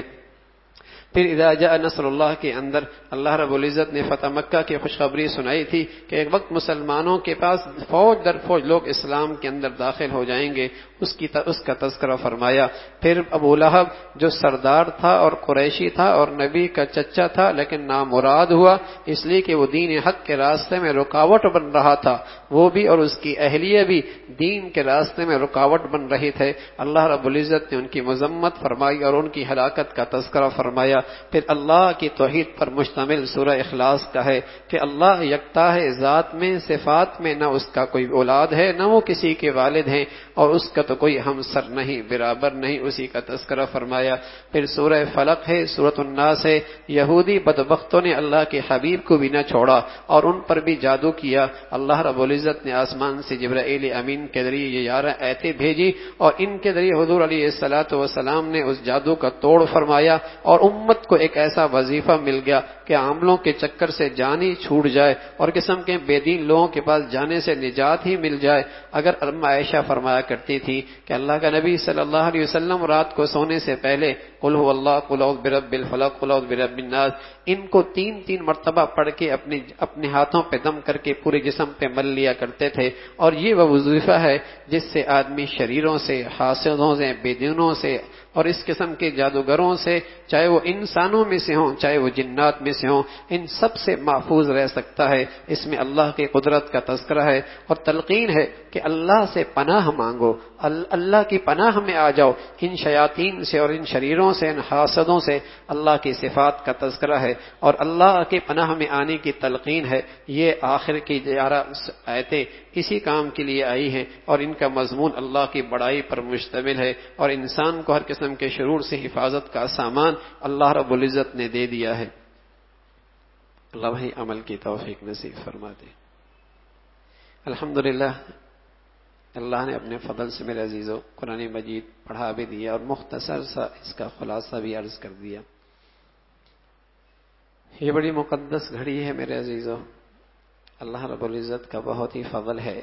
Speaker 1: پھر اذا جاء نصر اللہ کے اندر اللہ رب العزت نے فتح مکہ کی خوشخبری سنائی تھی کہ ایک وقت مسلمانوں کے پاس فوج در فوج لوگ اسلام کے اندر داخل ہو جائیں گے، اس کی اس کا تذکرہ فرمایا۔ پھر ابو لہب جو سردار تھا اور قریشی تھا اور نبی کا چچا تھا لیکن نامراد ہوا اس لیے کہ وہ دین حق کے راستے میں رکاوٹ بن رہا تھا، وہ بھی اور اس کی اہلیہ بھی دین کے راستے میں رکاوٹ بن رہی تھے۔ اللہ رب العزت نے ان کی مذمت فرمائی اور ان کی ہلاکت کا تذکرہ فرمایا۔ پھر اللہ کی توحید پر مشتمل سورہ اخلاص کا ہے کہ اللہ یکتا ہے ذات میں صفات میں، نہ اس کا کوئی اولاد ہے نہ وہ کسی کے والد ہیں، اور اس کا تو کوئی ہمسر نہیں، برابر نہیں، اسی کا تذکرہ فرمایا۔ پھر سورہ فلق ہے، سورۃ الناس ہے۔ یہودی بدبختوں نے اللہ کے حبیب کو بھی نہ چھوڑا اور ان پر بھی جادو کیا۔ اللہ رب العزت نے آسمان سے جبرائیل امین کے ذریعے یہ گیارہ آیتیں بھیجی اور ان کے ذریعے حضور علیہ الصلوۃ والسلام نے اس جادو کا توڑ فرمایا، اور امت کو ایک ایسا وظیفہ مل گیا کہ عاملوں کے چکر سے جان ہی چھوٹ جائے اور قسم کے بے دین لوگوں کے پاس جانے سے نجات ہی مل جائے۔ اگر ام عائشہ فرمایا کرتی تھی کہ اللہ کا نبی صلی اللہ علیہ وسلم رات کو سونے سے پہلے قل هو اللہ، قل اعوذ برب الفلق، قل اعوذ برب الناس، ان کو تین تین مرتبہ پڑھ کے اپنے اپنے ہاتھوں پہ دم کر کے پورے جسم پہ مل لیا کرتے تھے، اور یہ وہ وظیفہ ہے جس سے آدمی شریروں سے، حاسدوں سے، بے دینوں سے اور اس قسم کے جادوگروں سے، چاہے وہ انسانوں میں سے ہوں چاہے وہ جنات میں سے ہوں، ان سب سے محفوظ رہ سکتا ہے۔ اس میں اللہ کی قدرت کا تذکرہ ہے اور تلقین ہے کہ اللہ سے پناہ مانگو، اللہ کی پناہ میں آ جاؤ، ان شیاطین سے اور ان شریروں سے، ان حاسدوں سے۔ اللہ کی صفات کا تذکرہ ہے اور اللہ کے پناہ میں آنے کی تلقین ہے۔ یہ آخر کی گیارہ آیتیں اسی کام کے لیے آئی ہیں اور ان کا مضمون اللہ کی بڑائی پر مشتمل ہے، اور انسان کو ہر قسم کے شرور سے حفاظت کا سامان اللہ رب العزت نے دے دیا ہے۔ اللہ بھائی عمل کی توفیق نصیب فرما دے۔ الحمدللہ اللہ نے اپنے فضل سے میرے عزیزوں قرآن مجید پڑھا بھی دیا اور مختصر سا اس کا خلاصہ بھی عرض کر دیا۔ یہ بڑی مقدس گھڑی ہے میرے عزیزوں، اللہ رب العزت کا بہت ہی فضل ہے۔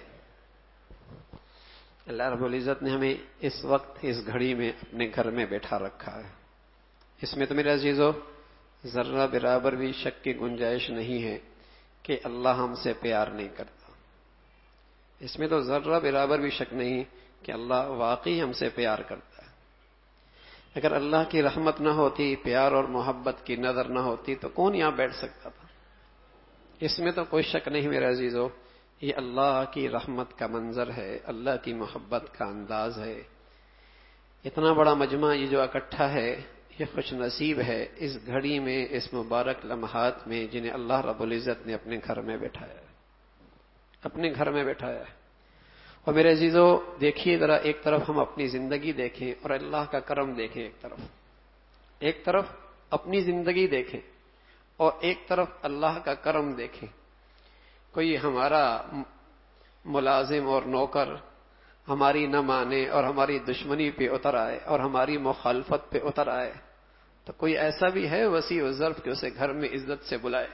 Speaker 1: اللہ رب العزت نے ہمیں اس وقت اس گھڑی میں اپنے گھر میں بیٹھا رکھا ہے۔ اس میں تو میرے عزیزوں ذرہ برابر بھی شک کی گنجائش نہیں ہے کہ اللہ ہم سے پیار نہیں کرتا۔ اس میں تو ذرہ برابر بھی شک نہیں کہ اللہ واقعی ہم سے پیار کرتا ہے۔ اگر اللہ کی رحمت نہ ہوتی، پیار اور محبت کی نظر نہ ہوتی تو کون یہاں بیٹھ سکتا تھا؟ اس میں تو کوئی شک نہیں میرے عزیزو، یہ اللہ کی رحمت کا منظر ہے، اللہ کی محبت کا انداز ہے۔ اتنا بڑا مجمع یہ جو اکٹھا ہے، یہ خوش نصیب ہے اس گھڑی میں، اس مبارک لمحات میں جنہیں اللہ رب العزت نے اپنے گھر میں بٹھایا ہے، اپنے گھر میں بٹھایا ہے۔ اور میرے عزیزو دیکھیے ذرا، ایک طرف ہم اپنی زندگی دیکھیں اور اللہ کا کرم دیکھیں، ایک طرف ایک طرف اپنی زندگی دیکھیں اور ایک طرف اللہ کا کرم دیکھیں۔ کوئی ہمارا ملازم اور نوکر ہماری نہ مانے اور ہماری دشمنی پہ اتر آئے اور ہماری مخالفت پہ اتر آئے تو کوئی ایسا بھی ہے وسیع الظرف کہ اسے گھر میں عزت سے بلائے؟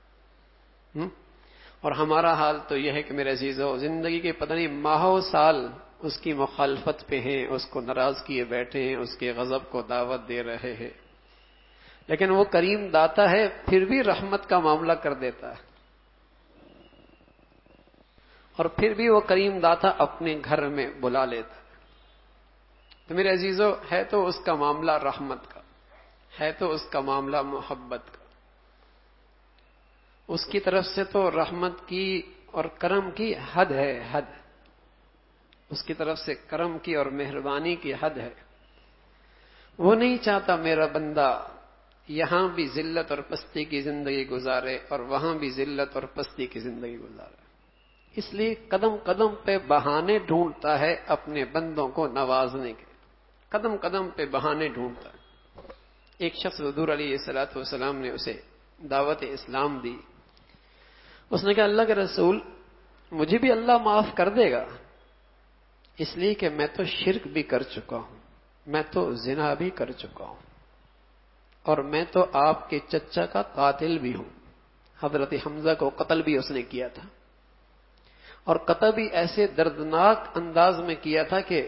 Speaker 1: اور ہمارا حال تو یہ ہے کہ میرے عزیزو زندگی کے پتہ نہیں ماہوں سال اس کی مخالفت پہ ہیں، اس کو ناراض کیے بیٹھے ہیں، اس کے غضب کو دعوت دے رہے ہیں، لیکن وہ کریم داتا ہے پھر بھی رحمت کا معاملہ کر دیتا ہے، اور پھر بھی وہ کریم داتا اپنے گھر میں بلا لیتا ہے۔ تو میرے عزیزو ہے تو اس کا معاملہ رحمت کا، ہے تو اس کا معاملہ محبت کا، اس کی طرف سے تو رحمت کی اور کرم کی حد ہے، حد اس کی طرف سے کرم کی اور مہربانی کی حد ہے۔ وہ نہیں چاہتا میرا بندہ یہاں بھی ذلت اور پستی کی زندگی گزارے اور وہاں بھی ذلت اور پستی کی زندگی گزارے، اس لیے قدم قدم پہ بہانے ڈھونڈتا ہے اپنے بندوں کو نوازنے کے، قدم قدم پہ بہانے ڈھونڈتا ہے۔ ایک شخص حضور علیہ الصلوۃ والسلام نے اسے دعوت اسلام دی، اس نے کہا اللہ کے رسول مجھے بھی اللہ معاف کر دے گا، اس لیے کہ میں تو شرک بھی کر چکا ہوں، میں تو زنا بھی کر چکا ہوں، اور میں تو آپ کے چچا کا قاتل بھی ہوں۔ حضرت حمزہ کو قتل بھی اس نے کیا تھا، اور قتل بھی ایسے دردناک انداز میں کیا تھا کہ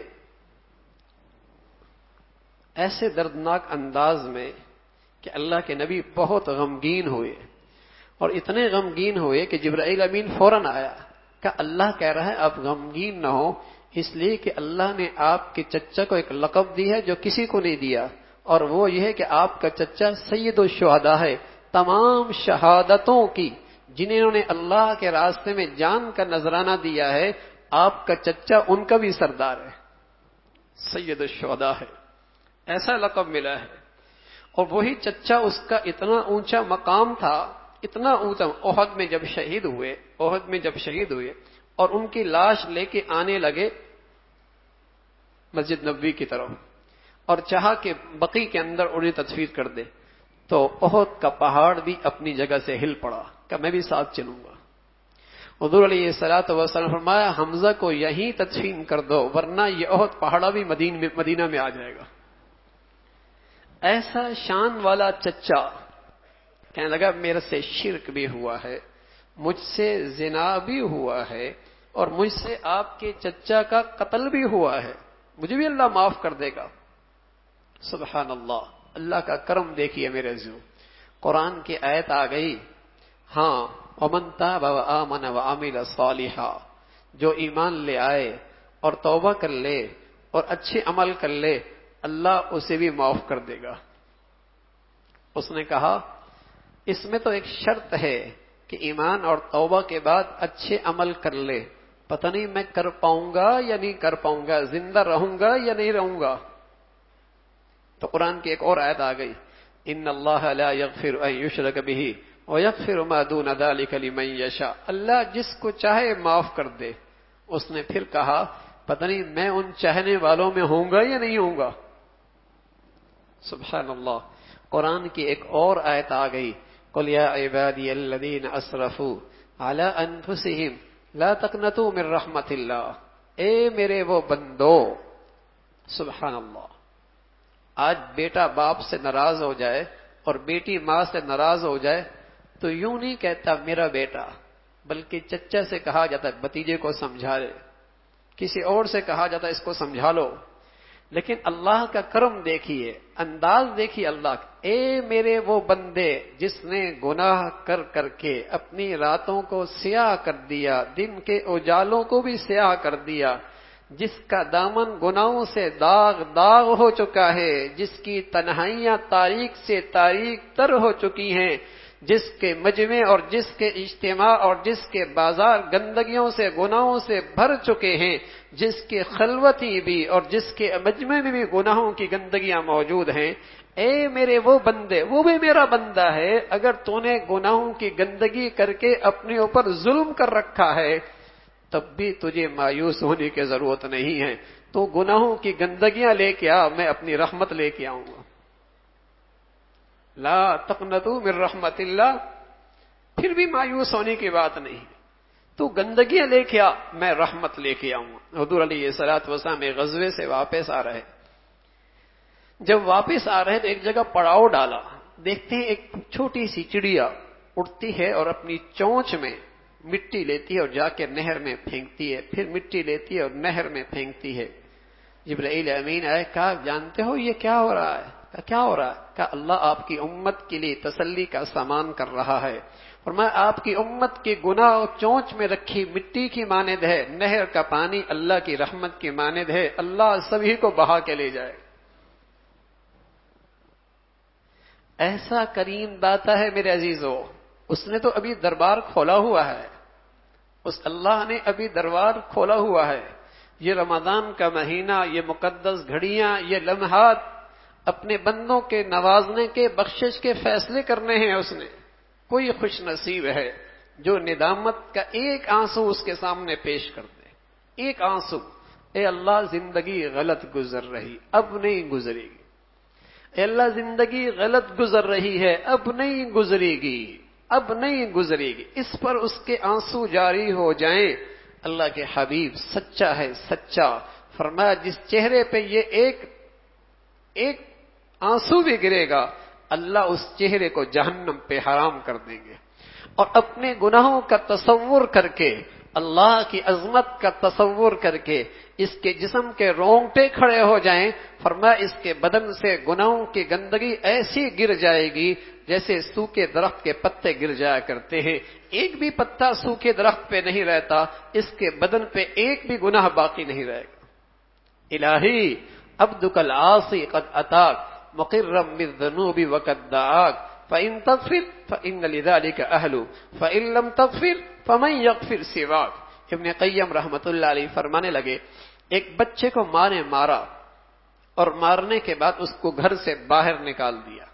Speaker 1: ایسے دردناک انداز میں کہ اللہ کے نبی بہت غمگین ہوئے، اور اتنے غمگین ہوئے کہ جبرائیل امین فوراً آیا کہ اللہ کہہ رہا ہے آپ غمگین نہ ہو، اس لیے کہ اللہ نے آپ کے چچا کو ایک لقب دی ہے جو کسی کو نہیں دیا، اور وہ یہ ہے کہ آپ کا چچا سید الشہداء ہے، تمام شہادتوں کی جنہوں نے اللہ کے راستے میں جان کا نذرانہ دیا ہے، آپ کا چچا ان کا بھی سردار ہے، سید الشہداء ہے، ایسا لقب ملا ہے۔ اور وہی چچا اس کا اتنا اونچا مقام تھا، اتنا اونچا، احد میں جب شہید ہوئے احد میں جب شہید ہوئے اور ان کی لاش لے کے آنے لگے مسجد نبوی کی طرف اور چاہا کہ بقی کے اندر انہیں تدفین کر دے، تو احد کا پہاڑ بھی اپنی جگہ سے ہل پڑا کہ میں بھی ساتھ چلوں گا۔ حضور علیہ الصلوۃ والسلام فرمایا حمزہ کو یہیں تدفین کر دو ورنہ یہ احد پہاڑا بھی مدینہ میں آ جائے گا۔ ایسا شان والا چچا کہنے لگا میرے سے شرک بھی ہوا ہے، مجھ سے زنا بھی ہوا ہے اور مجھ سے آپ کے چچا کا قتل بھی ہوا ہے، مجھے بھی اللہ معاف کر دے گا۔ سبحان اللہ، اللہ کا کرم دیکھیے میرے عزیزو، قرآن کی آیت آ گئی، ہاں ومن تاب وآمن وعمل صالحا، جو ایمان لے آئے اور توبہ کر لے اور اچھے عمل کر لے اللہ اسے بھی معاف کر دے گا۔ اس نے کہا اس میں تو ایک شرط ہے کہ ایمان اور توبہ کے بعد اچھے عمل کر لے، پتہ نہیں میں کر پاؤں گا یا نہیں کر پاؤں گا، زندہ رہوں گا یا نہیں رہوں گا۔ تو قرآن کی ایک اور آیت آ گئی، ان اللہ لا یغفر ان یشرک بہ ویغفر ما دون ذلک لمن یشاء، اللہ جس کو چاہے معاف کر دے۔ اس نے پھر کہا پتہ نہیں میں ان چاہنے والوں میں ہوں گا یا نہیں ہوں گا۔ سبحان اللہ، قرآن کی ایک اور آیت آ گئی، قل یا عبادی الذین اسرفوا علی انفسہم لا تقنطوا من رحمت اللہ، اے میرے وہ بندو۔ سبحان اللہ، آج بیٹا باپ سے ناراض ہو جائے اور بیٹی ماں سے ناراض ہو جائے تو یوں نہیں کہتا میرا بیٹا، بلکہ چچا سے کہا جاتا ہے بھتیجے کو سمجھا لے، کسی اور سے کہا جاتا ہے اس کو سمجھا لو۔ لیکن اللہ کا کرم دیکھیے، انداز دیکھیے اللہ کا، اے میرے وہ بندے جس نے گناہ کر کر کے اپنی راتوں کو سیاہ کر دیا، دن کے اجالوں کو بھی سیاہ کر دیا، جس کا دامن گناہوں سے داغ داغ ہو چکا ہے، جس کی تنہائیاں تاریک سے تاریک تر ہو چکی ہیں، جس کے مجمع اور جس کے اجتماع اور جس کے بازار گندگیوں سے گناہوں سے بھر چکے ہیں، جس کے خلوتی بھی اور جس کے مجمع میں بھی گناہوں کی گندگیاں موجود ہیں، اے میرے وہ بندے، وہ بھی میرا بندہ ہے، اگر تو نے گناہوں کی گندگی کر کے اپنے اوپر ظلم کر رکھا ہے تب بھی تجھے مایوس ہونے کی ضرورت نہیں ہے، تو گناہوں کی گندگیاں لے کے آ، میں اپنی رحمت لے کے آؤں گا۔ لا تقنطوا من رحمت اللہ، پھر بھی مایوس ہونے کی بات نہیں، تو گندگیاں لے کے آ، میں رحمت لے کے آؤں گا۔ حضور علیہ الصلوۃ والسلام ایک غزوے سے واپس آ رہے، جب واپس آ رہے تو ایک جگہ پڑاؤ ڈالا، دیکھتے ہیں ایک چھوٹی سی چڑیا اڑتی ہے اور اپنی چونچ میں مٹی لیتی ہے اور جا کے نہر میں پھینکتی ہے، پھر مٹی لیتی ہے اور نہر میں پھینکتی ہے۔ جبرائیل امین آئے، کہا جانتے ہو یہ کیا ہو رہا ہے؟ کہا کیا ہو رہا ہے؟ کہا اللہ آپ کی امت کے لیے تسلی کا سامان کر رہا ہے، اور میں آپ کی امت کے گناہ چونچ میں رکھی مٹی کی مانند ہے، نہر کا پانی اللہ کی رحمت کی مانند ہے، اللہ سبھی کو بہا کے لے جائے۔ ایسا کریم داتا ہے میرے عزیزو، اس نے تو ابھی دربار کھولا ہوا ہے، اس اللہ نے ابھی دربار کھولا ہوا ہے۔ یہ رمضان کا مہینہ، یہ مقدس گھڑیاں، یہ لمحات اپنے بندوں کے نوازنے کے، بخشش کے فیصلے کرنے ہیں۔ اس نے کوئی خوش نصیب ہے جو ندامت کا ایک آنسو اس کے سامنے پیش کر دے، ایک آنسو، اے اللہ زندگی غلط گزر رہی، اب نہیں گزرے گی، اے اللہ زندگی غلط گزر رہی ہے، اب نہیں گزرے گی، اب نہیں گزرے گی، اس پر اس کے آنسو جاری ہو جائیں۔ اللہ کے حبیب سچا ہے، سچا فرمایا جس چہرے پہ یہ ایک ایک آنسو بھی گرے گا اللہ اس چہرے کو جہنم پہ حرام کر دیں گے۔ اور اپنے گناہوں کا تصور کر کے، اللہ کی عظمت کا تصور کر کے اس کے جسم کے رونگٹے کھڑے ہو جائیں، فرمایا اس کے بدن سے گناہوں کی گندگی ایسی گر جائے گی جیسے سوکھے درخت کے پتے گر جایا کرتے ہیں، ایک بھی پتا سوکھے درخت پہ نہیں رہتا، اس کے بدن پہ ایک بھی گناہ باقی نہیں رہے گا۔ الہی عبدک العاصی قد اتاک مقرا بالذنوب وقد دعاک فإن تغفر فإن لذلك أهل فإن لم تغفر فمن يغفر سواک۔ ابن قیم رحمت اللہ علیہ فرمانے لگے ایک بچے کو ماں نے مارا اور مارنے کے بعد اس کو گھر سے باہر نکال دیا،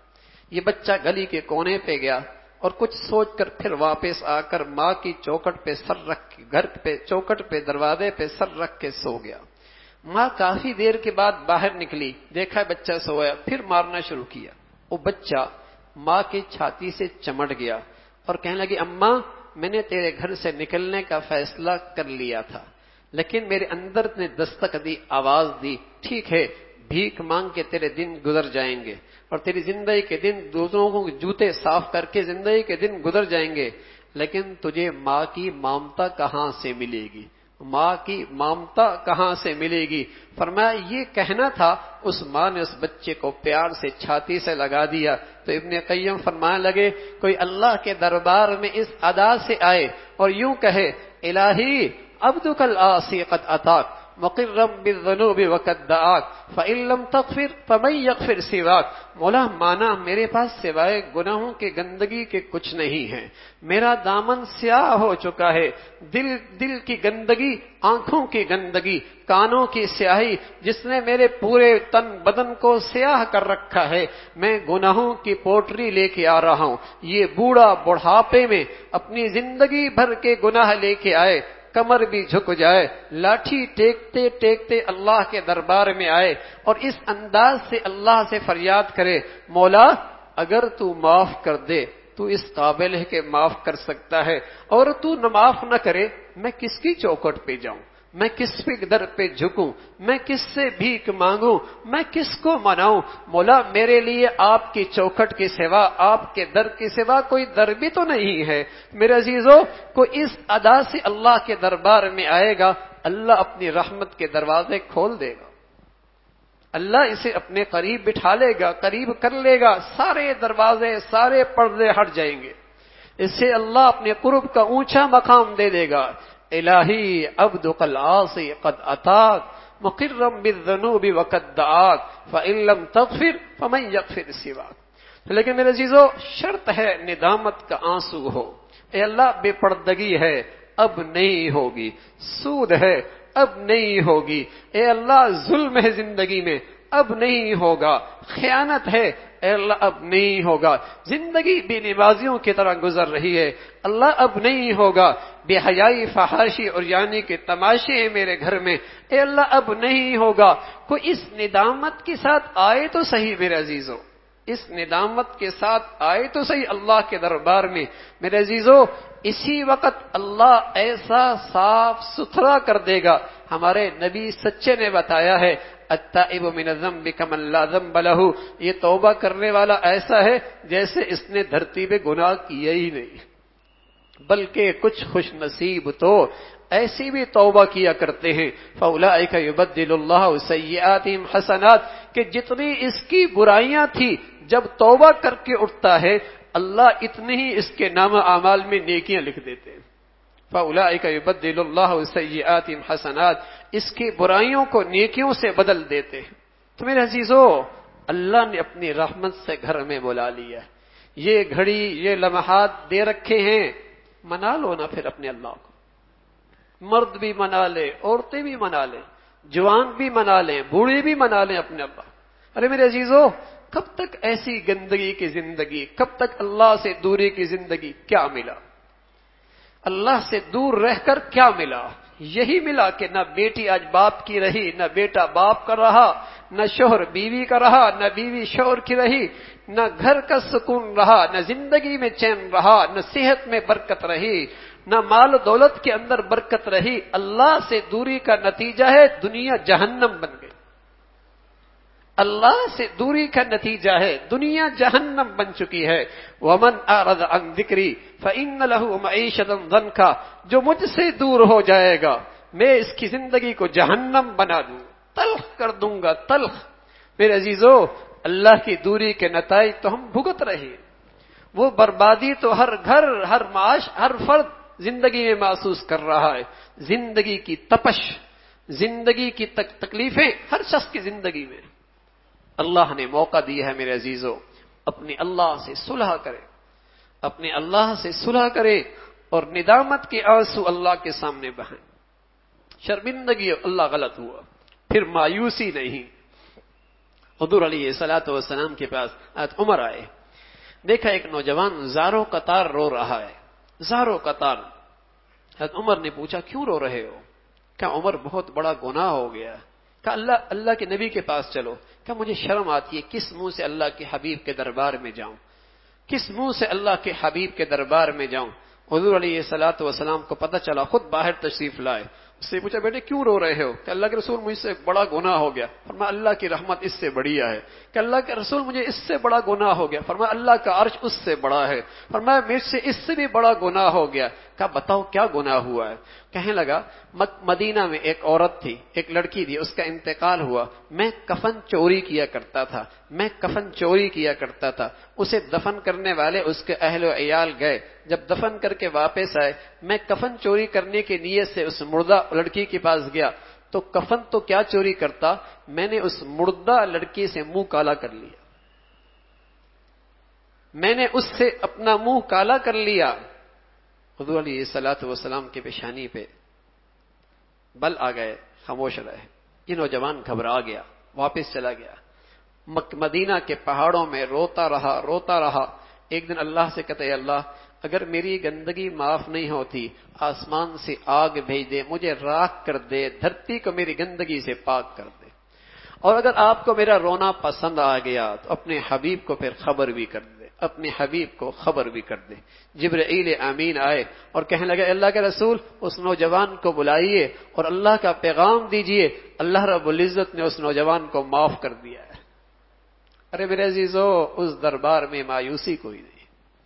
Speaker 1: یہ بچہ گلی کے کونے پہ گیا اور کچھ سوچ کر پھر واپس آ کر ماں کی چوکٹ پہ سر رکھ کے گھر پہ چوکٹ پہ دروازے پہ سر رکھ کے سو گیا۔ ماں کافی دیر کے بعد باہر نکلی، دیکھا بچہ سویا، پھر مارنا شروع کیا۔ وہ بچہ ماں کی چھاتی سے چمٹ گیا اور کہنے لگی اماں میں نے تیرے گھر سے نکلنے کا فیصلہ کر لیا تھا، لیکن میرے اندر نے دستک دی، آواز دی، ٹھیک ہے بھیک مانگ کے تیرے دن گزر جائیں گے اور تیری زندگی کے دن دوسروں کو جوتے صاف کر کے زندگی کے دن گزر جائیں گے، لیکن تجھے ماں کی ممتا کہاں سے ملے گی؟ ماں کی ممتا کہاں سے ملے گی؟ فرمایا یہ کہنا تھا، اس ماں نے اس بچے کو پیار سے چھاتی سے لگا دیا۔ تو ابن قیم فرمانے لگے کوئی اللہ کے دربار میں اس ادا سے آئے اور یوں کہے الہی عبدک العاصی قد اتاک مقرا بالذنوب وقد دعاک فإن لم تغفر فمن یغفر سواک، مولا مانا میرے پاس سوائے گناہوں کے گندگی کے کچھ نہیں ہے، میرا دامن سیاہ ہو چکا ہے، دل دل کی گندگی، آنکھوں کی گندگی، کانوں کی سیاہی جس نے میرے پورے تن بدن کو سیاہ کر رکھا ہے، میں گناہوں کی پوٹری لے کے آ رہا ہوں۔ یہ بوڑھا بڑھاپے میں اپنی زندگی بھر کے گناہ لے کے آئے، کمر بھی جھک جائے، لاٹھی ٹیکتے ٹیکتے اللہ کے دربار میں آئے اور اس انداز سے اللہ سے فریاد کرے مولا اگر تو معاف کر دے تو اس قابل ہے کہ معاف کر سکتا ہے، اور تو نہ معاف نہ کرے میں کس کی چوکٹ پہ جاؤں، میں کس کے در پہ جھکوں، میں کس سے بھیک مانگوں، میں کس کو مناؤں؟ مولا میرے لیے آپ کی چوکھٹ کے سوا، آپ کے در کے سوا کوئی در بھی تو نہیں ہے۔ میرے عزیزو کوئی اس ادا سے اللہ کے دربار میں آئے گا، اللہ اپنی رحمت کے دروازے کھول دے گا، اللہ اسے اپنے قریب بٹھا لے گا، قریب کر لے گا، سارے دروازے سارے پردے ہٹ جائیں گے، اس سے اللہ اپنے قرب کا اونچا مقام دے دے گا۔ الہی عبدک العاصی قد اتاک مقرا بالذنوب وقد دعاک فإن لم تغفر فمن یغفر سواک۔ لیکن میرے عزیزو شرط ہے ندامت کا آنسو ہو، اے اللہ بے پردگی ہے اب نہیں ہوگی، سود ہے اب نہیں ہوگی، اے اللہ ظلم ہے زندگی میں اب نہیں ہوگا، خیانت ہے اے اللہ اب نہیں ہوگا، زندگی بے نمازیوں کی طرح گزر رہی ہے اللہ اب نہیں ہوگا، بے حیائی فحاشی اور یعنی کے تماشے ہیں میرے گھر میں اے اللہ اب نہیں ہوگا۔ کوئی اس ندامت کے ساتھ آئے تو صحیح میرے عزیزو، اس ندامت کے ساتھ آئے تو صحیح اللہ کے دربار میں میرے عزیزو، اسی وقت اللہ ایسا صاف ستھرا کر دے گا۔ ہمارے نبی سچے نے بتایا ہے التائب من الذنب کمن لا ذنب له، یہ توبہ کرنے والا ایسا ہے جیسے اس نے دھرتی پہ گناہ کیا ہی نہیں، بلکہ کچھ خوش نصیب تو ایسی بھی توبہ کیا کرتے ہیں فاولئک یبدل اللہ سیئاتہم حسنات، کہ جتنی اس کی برائیاں تھی جب توبہ کر کے اٹھتا ہے اللہ اتنی ہی اس کے نام اعمال میں نیکیاں لکھ دیتے ہیں۔ فاولئک یبدل اللہ سیئاتہم حسنات، اس کی برائیوں کو نیکیوں سے بدل دیتے ہیں۔ تو میرے عزیزو اللہ نے اپنی رحمت سے گھر میں بلا لیا، یہ گھڑی یہ لمحات دے رکھے ہیں، منا لو نا پھر اپنے اللہ کو، مرد بھی منا لے، عورتیں بھی منا لیں، جوان بھی منا لیں، بوڑھے بھی منا لیں اپنے اللہ۔ ارے میرے عزیزو کب تک ایسی گندگی کی زندگی، کب تک اللہ سے دوری کی زندگی؟ کیا ملا؟ اللہ سے دور رہ کر کیا ملا؟ یہی ملا کہ نہ بیٹی آج باپ کی رہی، نہ بیٹا باپ کا رہا، نہ شوہر بیوی کا رہا، نہ بیوی شوہر کی رہی، نہ گھر کا سکون رہا، نہ زندگی میں چین رہا، نہ صحت میں برکت رہی، نہ مال و دولت کے اندر برکت رہی۔ اللہ سے دوری کا نتیجہ ہے دنیا جہنم بن گئی، اللہ سے دوری کا نتیجہ ہے دنیا جہنم بن چکی ہے۔ وَمَنْ أَعْرَضَ عَنْ ذِكْرِي فَإِنَّ لَهُ مَعِيشَةً ضَنْكًا، جو مجھ سے دور ہو جائے گا میں اس کی زندگی کو جہنم بنا دوں، تلخ کر دوں گا، تلخ۔ میرے عزیزو اللہ کی دوری کے نتائج تو ہم بھگت رہے، وہ بربادی تو ہر گھر ہر معاش ہر فرد زندگی میں محسوس کر رہا ہے، زندگی کی تپش، زندگی کی تکلیفیں ہر شخص کی زندگی میں۔ اللہ نے موقع دیا ہے میرے عزیزو، اپنے اللہ سے صلح کرے، اپنے اللہ سے صلح کرے اور ندامت کے آنسو اللہ کے سامنے بہائیں۔ شرمندگی اللہ غلط ہوا، پھر مایوسی نہیں۔ حضور علیہ الصلوۃ والسلام کے پاس حضرت عمر آئے، دیکھا ایک نوجوان زاروں قطار رو رہا ہے، زاروں قطار۔ حضرت عمر نے پوچھا کیوں رو رہے ہو؟ کہا عمر بہت بڑا گناہ ہو گیا۔ کہا اللہ اللہ کے نبی کے پاس چلو۔ کہا مجھے شرم آتی ہے، کس منہ سے اللہ کے حبیب کے دربار میں جاؤں، کس منہ سے اللہ کے حبیب کے دربار میں جاؤں۔ حضور علیہ الصلوۃ والسلام کو پتہ چلا، خود باہر تشریف لائے، اس سے پوچھا بیٹے کیوں رو رہے ہو؟ کہ اللہ کے رسول مجھ سے ایک بڑا گناہ ہو گیا۔ فرمایا اللہ کی رحمت اس سے بڑھیا ہے۔ کہ اللہ کے رسول مجھے اس سے بڑا گناہ ہو گیا۔ فرمایا اللہ کا عرش اس سے بڑا ہے۔ فرمایا مجھ سے اس سے بھی بڑا گناہ ہو گیا۔ کہا بتاؤ کیا گناہ ہوا ہے؟ کہنے لگا مدینہ میں ایک عورت تھی، ایک لڑکی تھی، اس کا انتقال ہوا، میں کفن چوری کیا کرتا تھا، میں کفن چوری کیا کرتا تھا۔ اسے دفن کرنے والے اس کے اہل و عیال گئے، جب دفن کر کے واپس آئے، میں کفن چوری کرنے کی نیت سے اس مردہ لڑکی کے پاس گیا تو کفن تو کیا چوری کرتا، میں نے اس مردہ لڑکی سے منہ کالا کر لیا، میں نے اس سے اپنا منہ کالا کر لیا۔ حضور علیہ الصلوۃ والسلام کے پیشانی پہ بل آ گئے، خاموش رہے۔ یہ نوجوان گھبرا گیا، واپس چلا گیا، مدینہ کے پہاڑوں میں روتا رہا روتا رہا۔ ایک دن اللہ سے کہتے اللہ اگر میری گندگی معاف نہیں ہوتی، آسمان سے آگ بھیج دے، مجھے راکھ کر دے، دھرتی کو میری گندگی سے پاک کر دے، اور اگر آپ کو میرا رونا پسند آ گیا تو اپنے حبیب کو پھر خبر بھی کر دے، اپنے حبیب کو خبر بھی کر دے۔ جبرائیل امین آئے اور کہنے لگے اللہ کے رسول اس نوجوان کو بلائیے اور اللہ کا پیغام دیجئے، اللہ رب العزت نے اس نوجوان کو معاف کر دیا ہے۔ ارے میرے عزیزو، اس دربار میں مایوسی کوئی نہیں،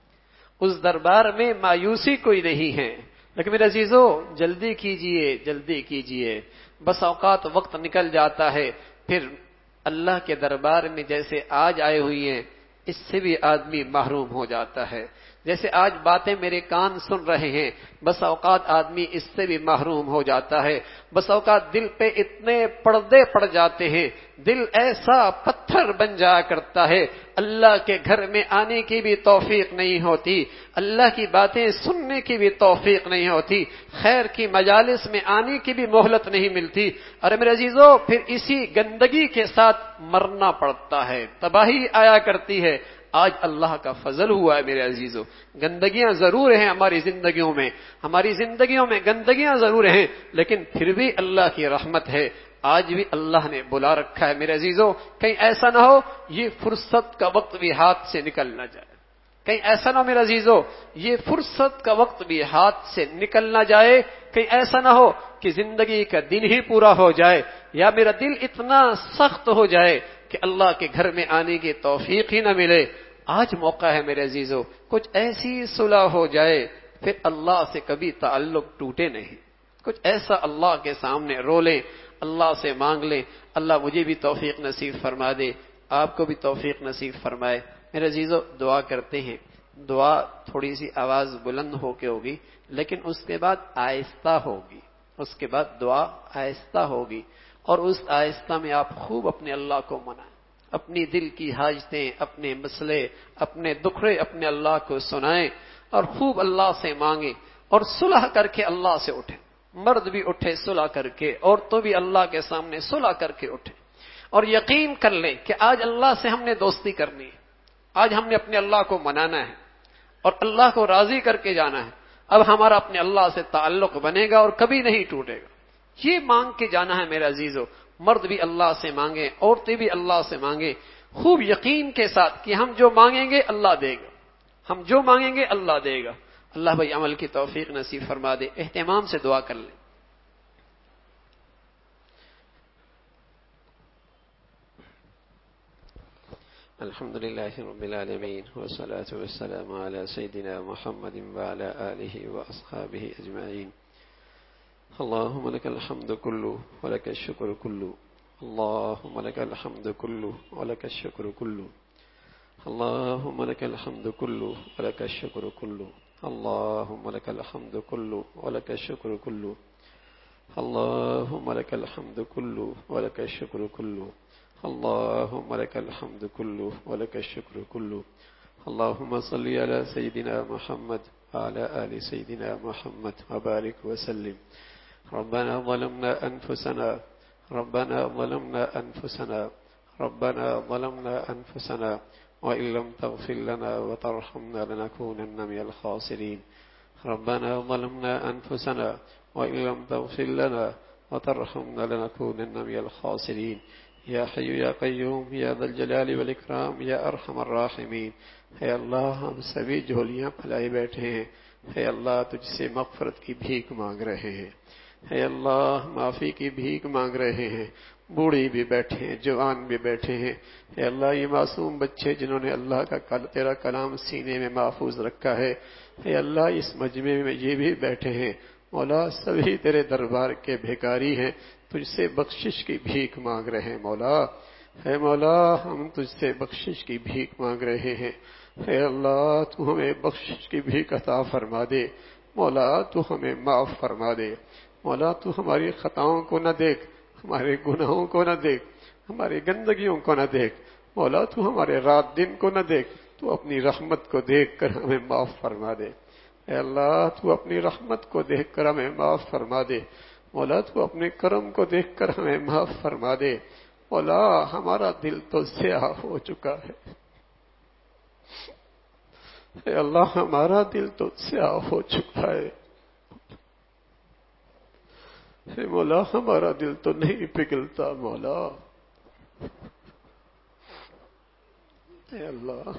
Speaker 1: اس دربار میں مایوسی کوئی نہیں ہے۔ لیکن میرے عزیزو جلدی کیجئے، جلدی کیجئے، بس اوقات وقت نکل جاتا ہے، پھر اللہ کے دربار میں جیسے آج آئے ہوئی ہیں اس سے بھی آدمی محروم ہو جاتا ہے۔ جیسے آج باتیں میرے کان سن رہے ہیں، بس اوقات آدمی اس سے بھی محروم ہو جاتا ہے۔ بس اوقات دل پہ اتنے پردے پڑ جاتے ہیں، دل ایسا پتھر بن جایا کرتا ہے، اللہ کے گھر میں آنے کی بھی توفیق نہیں ہوتی، اللہ کی باتیں سننے کی بھی توفیق نہیں ہوتی، خیر کی مجالس میں آنے کی بھی مہلت نہیں ملتی۔ ارے میرے عزیزو پھر اسی گندگی کے ساتھ مرنا پڑتا ہے، تباہی آیا کرتی ہے۔ آج اللہ کا فضل ہوا ہے میرے عزیزو، گندگیاں ضرور ہیں ہماری زندگیوں میں، ہماری زندگیوں میں گندگیاں ضرور ہیں، لیکن پھر بھی اللہ کی رحمت ہے، آج بھی اللہ نے بلا رکھا ہے۔ میرے عزیزو کہیں ایسا نہ ہو یہ فرصت کا وقت بھی ہاتھ سے نکل نہ جائے، کہیں ایسا نہ ہو میرے عزیزو یہ فرصت کا وقت بھی ہاتھ سے نکل نہ جائے، کہیں ایسا نہ ہو کہ زندگی کا دن ہی پورا ہو جائے یا میرا دل اتنا سخت ہو جائے کہ اللہ کے گھر میں آنے کی توفیق ہی نہ ملے۔ آج موقع ہے میرے عزیزو، کچھ ایسی صلح ہو جائے پھر اللہ سے کبھی تعلق ٹوٹے نہیں، کچھ ایسا اللہ کے سامنے رو لیں، اللہ سے مانگ لیں، اللہ مجھے بھی توفیق نصیب فرما دے، آپ کو بھی توفیق نصیب فرمائے۔ میرے عزیزو دعا کرتے ہیں، دعا تھوڑی سی آواز بلند ہو کے ہوگی لیکن اس کے بعد آہستہ ہوگی، اس کے بعد دعا آہستہ ہوگی، اور اس آہستہ میں آپ خوب اپنے اللہ کو منائیں، اپنی دل کی حاجتیں، اپنے مسئلے، اپنے دکھڑے اپنے اللہ کو سنائیں اور خوب اللہ سے مانگیں اور صلح کر کے اللہ سے اٹھیں۔ مرد بھی اٹھے صلح کر کے، عورتوں بھی اللہ کے سامنے صلح کر کے اٹھیں اور یقین کر لیں کہ آج اللہ سے ہم نے دوستی کرنی ہے، آج ہم نے اپنے اللہ کو منانا ہے اور اللہ کو راضی کر کے جانا ہے۔ اب ہمارا اپنے اللہ سے تعلق بنے گا اور کبھی نہیں ٹوٹے گا، یہ مانگ کے جانا ہے میرے عزیزو۔ مرد بھی اللہ سے مانگیں، عورتیں بھی اللہ سے مانگیں، خوب یقین کے ساتھ کہ ہم جو مانگیں گے اللہ دے گا، ہم جو مانگیں گے اللہ دے گا۔ اللہ بھائی عمل کی توفیق نصیب فرما دے۔ اہتمام سے دعا کر لیں۔ الحمد لله رب العالمين والصلاة والسلام على سيدنا محمد وعلى آله وأصحابه أجمعين. اللهم لك الحمد كله ولك الشكر كله، اللهم لك الحمد كله ولك الشكر كله، اللهم لك الحمد كله ولك الشكر كله، اللهم لك الحمد كله ولك الشكر كله، اللهم لك الحمد كله ولك الشكر كله، اللهم لك الحمد كله ولك الشكر كله. اللهم صل على سيدنا محمد وعلى آل سيدنا محمد وبارك وسلم. ربنا ظلمنا أنفسنا ربنا ظلمنا أنفسنا ربنا ظلمنا أنفسنا وإن لم تغفر لنا وترحمنا لنكونن من الخاسرين ربنا ظلمنا أنفسنا وإن لم تغفر لنا وترحمنا لنكونن من الخاسرين یا حی یا قیوم یا ذا الجلال والإکرام یا ارحم الراحمین. اے اللہ ہم سبھی جھولیاں پھیلائے بیٹھے ہیں. اے اللہ تجھ سے مغفرت کی بھیک مانگ رہے ہیں. اے اللہ معافی کی بھیک مانگ رہے ہیں. بوڑھی بھی بیٹھے ہیں, جوان بھی بیٹھے ہیں. اے اللہ یہ معصوم بچے جنہوں نے اللہ کا تیرا کلام سینے میں محفوظ رکھا ہے, اے اللہ اس مجمع میں یہ بھی بیٹھے ہیں. مولا سبھی تیرے دربار کے بھیکاری ہیں, تجھ سے بخشش کی بھیک مانگ رہے ہیں. مولا اے مولا ہم تجھ سے بخشش کی بھیک مانگ رہے ہیں. اے اللہ تو ہمیں بخشش کی بھیک عطا فرما دے. مولا تو ہمیں معاف فرما دے. مولا تو ہماری خطاؤں کو نہ دیکھ, ہمارے گناہوں کو نہ دیکھ, ہماری گندگیوں کو نہ دیکھ. مولا تو ہمارے رات دن کو نہ دیکھ, تو اپنی رحمت کو دیکھ کر ہمیں معاف فرما دے. اے اللہ تو اپنی رحمت کو دیکھ کر ہمیں معاف فرما دے. مولا تو اپنے کرم کو دیکھ کر ہمیں معاف فرما دے. مولا ہمارا دل تو سیاہ ہو چکا ہے. اے اللہ ہمارا دل تو سیاہ ہو چکا ہے. اے مولا ہمارا دل تو نہیں پگھلتا. مولا اے اللہ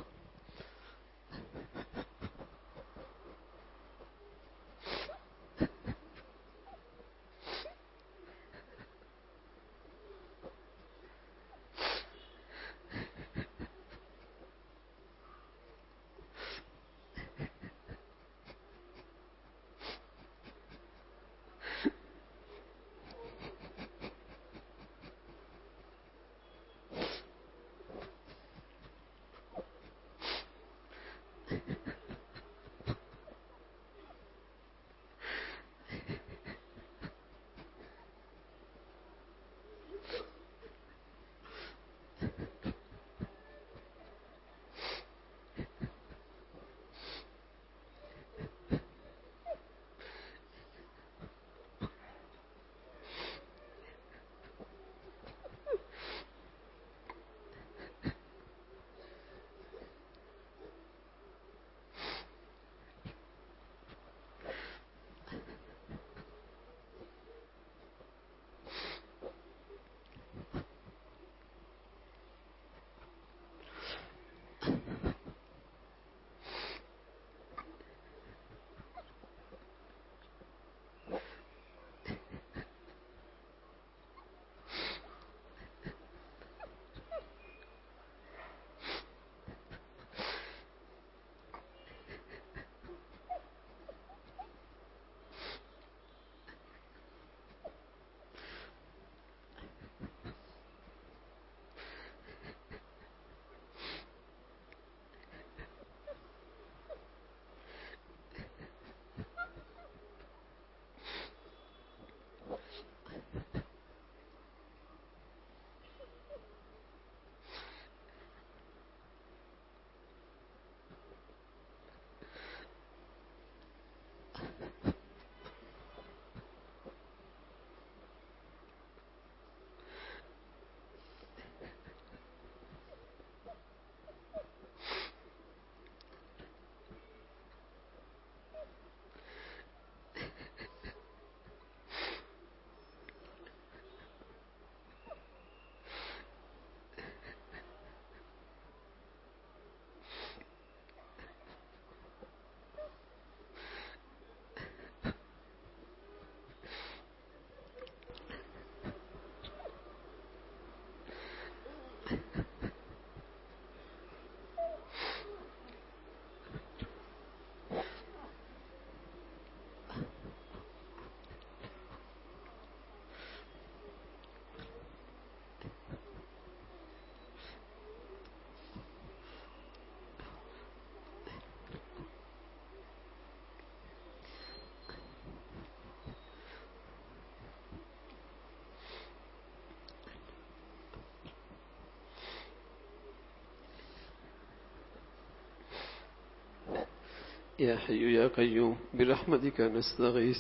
Speaker 1: یا حی یا قیوم برحمتک نستغیث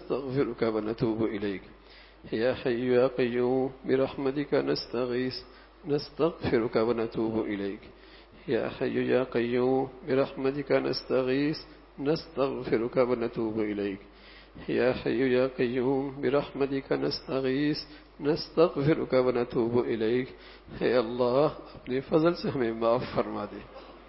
Speaker 1: نستغفرک ونتوب الیک. یا حی یا قیوم برحمتک نستغیث نستغفرك ونتوب إليك يا حي يا قيوم برحمتك نستغيث نستغفرك ونتوب إليك يا حي يا قيوم برحمتك نستغيث نستغفرك ونتوب إليك اے اللہ اپنے فضل سے ہمیں معاف فرما دے.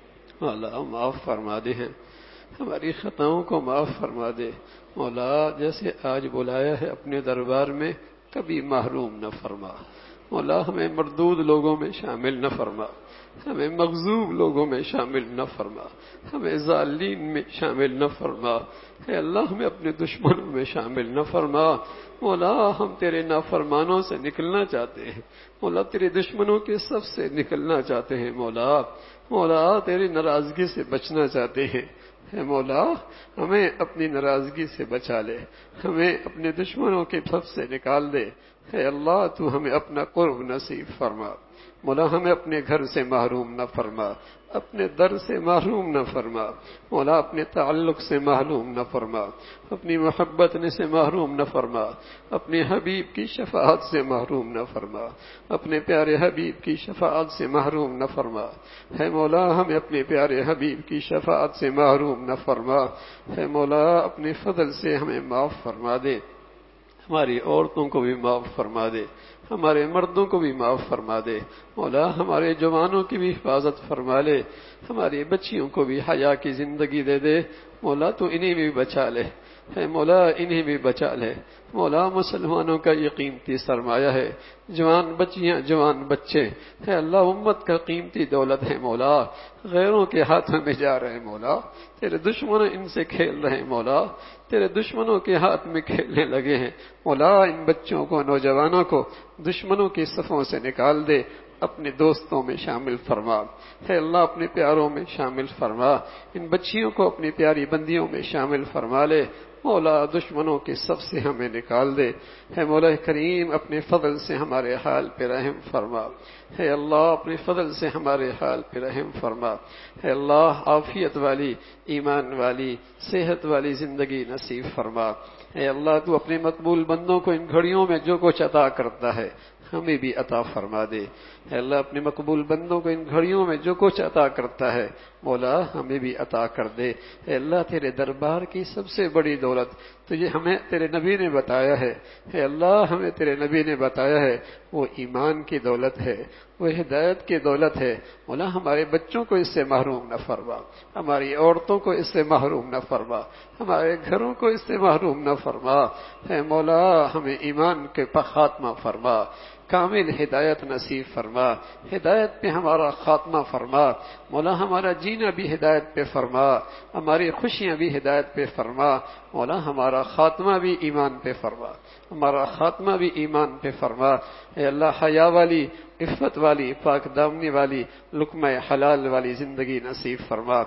Speaker 1: مولا معاف فرما دے ہیں ہماری خطاؤں کو معاف فرما دے. مولا جیسے آج بلایا ہے اپنے دربار میں کبھی محروم نہ فرما. مولا ہمیں مردود لوگوں میں شامل نہ فرما, ہمیں مغضوب لوگوں میں شامل نہ فرما, ہمیں ظالمین میں شامل نہ فرما. اے اللہ ہمیں اپنے دشمنوں میں شامل نہ فرما. مولا ہم تیرے نافرمانوں سے نکلنا چاہتے ہیں. مولا تیرے دشمنوں کے سب سے نکلنا چاہتے ہیں. مولا مولا تیری ناراضگی سے بچنا چاہتے ہیں. اے مولا ہمیں اپنی ناراضگی سے بچا لے, ہمیں اپنے دشمنوں کے سب سے نکال دے. اے اللہ تو ہمیں اپنا قرب نصیب فرما. مولا ہمیں اپنے گھر سے محروم نہ فرما, اپنے در سے محروم نہ فرما. مولا اپنے تعلق سے محروم نہ فرما, اپنی محبت سے محروم نہ فرما, اپنے حبیب کی شفاعت سے محروم نہ فرما, اپنے پیارے حبیب کی شفاعت سے محروم نہ فرما. ہے مولا ہمیں اپنے پیارے حبیب کی شفاعت سے محروم نہ فرما. ہے مولا اپنے فضل سے ہمیں معاف فرما دے. ہماری عورتوں کو بھی معاف فرما دے, ہمارے مردوں کو بھی معاف فرما دے. مولا ہمارے جوانوں کی بھی حفاظت فرما لے, ہماری بچیوں کو بھی حیا کی زندگی دے دے. مولا تو انہیں بھی بچا لے. ہے مولا انہیں بھی بچا لے. مولا مسلمانوں کا یہ قیمتی سرمایہ ہے, جوان بچیاں جوان بچے. ہے اللہ امت کا قیمتی دولت ہے. مولا غیروں کے ہاتھوں میں جا رہے ہیں. مولا تیرے دشمن ان سے کھیل رہے ہیں. مولا تیرے دشمنوں کے ہاتھ میں کھیلنے لگے ہیں. مولا ان بچوں کو نوجوانوں کو دشمنوں کی صفوں سے نکال دے, اپنے دوستوں میں شامل فرما. ہے اللہ اپنے پیاروں میں شامل فرما. ان بچیوں کو اپنی پیاری بندیوں میں شامل فرما لے. مولا دشمنوں کے سب سے ہمیں نکال دے. ہے مولا کریم اپنے فضل سے ہمارے حال پہ رحم فرما. ہے اللہ اپنے فضل سے ہمارے حال پہ رحم فرما. ہے اللہ عافیت والی, ایمان والی, صحت والی زندگی نصیب فرما. اے اللہ تو اپنے مقبول بندوں کو ان گھڑیوں میں جو کچھ عطا کرتا ہے ہمیں بھی عطا فرما دے. اے اللہ اپنے مقبول بندوں کو ان گھڑیوں میں جو کچھ عطا کرتا ہے مولا ہمیں بھی عطا کر دے. اے اللہ تیرے دربار کی سب سے بڑی دولت تجھے ہمیں تیرے نبی نے بتایا ہے. اے اللہ ہمیں تیرے نبی نے بتایا ہے وہ ایمان کی دولت ہے, وہ ہدایت کی دولت ہے. مولا ہمارے بچوں کو اس سے محروم نہ فرما, ہماری عورتوں کو اس سے محروم نہ فرما, ہمارے گھروں کو اس سے محروم نہ فرما. اے مولا ہمیں ایمان کے خاتمہ فرما, کامل ہدایت نصیب فرما. ہدایت پہ ہمارا خاتمہ فرما. مولا ہمارا جینا بھی ہدایت پہ فرما, ہماری خوشیاں بھی ہدایت پہ فرما. مولا ہمارا خاتمہ بھی ایمان پہ فرما, ہمارا خاتمہ بھی ایمان پہ فرما. اے اللہ حیا والی, عفت والی, پاک دامنی والی, لقمہ حلال والی زندگی نصیب فرما.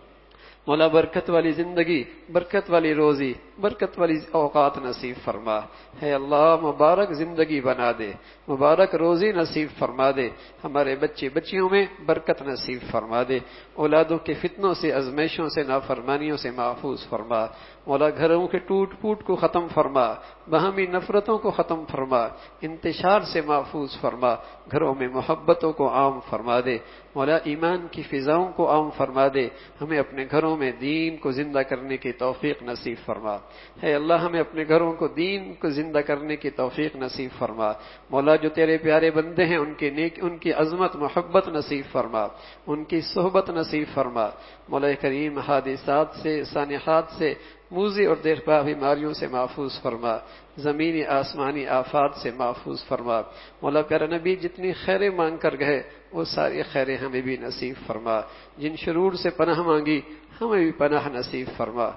Speaker 1: مولا برکت والی زندگی, برکت والی روزی, برکت والی اوقات نصیب فرما. ہے اللہ مبارک زندگی بنا دے, مبارک روزی نصیب فرما دے. ہمارے بچے بچیوں میں برکت نصیب فرما دے. اولادوں کے فتنوں سے, ازمیشوں سے, نافرمانیوں سے محفوظ فرما. مولا گھروں کے ٹوٹ پھوٹ کو ختم فرما, باہمی نفرتوں کو ختم فرما, انتشار سے محفوظ فرما. گھروں میں محبتوں کو عام فرما دے. مولا ایمان کی فضاؤں کو عام فرما دے. ہمیں اپنے گھروں میں دین کو زندہ کرنے کی توفیق نصیب فرما. ہے اللہ ہمیں اپنے گھروں کو دین کو زندہ کرنے کی توفیق نصیب فرما. مولا جو تیرے پیارے بندے ہیں ان کی نیک, ان کی عظمت محبت نصیب فرما, ان کی صحبت نصیب فرما. مولا کریم حادثات سے, سانحات سے, موذی اور دیرپا بیماریوں سے محفوظ فرما. زمینی آسمانی آفات سے محفوظ فرما. مولا پیارا نبی جتنی خیریں مانگ کر گئے وہ ساری خیریں ہمیں بھی نصیب فرما. جن شرور سے پناہ مانگی ہمیں بھی پناہ نصیب فرما.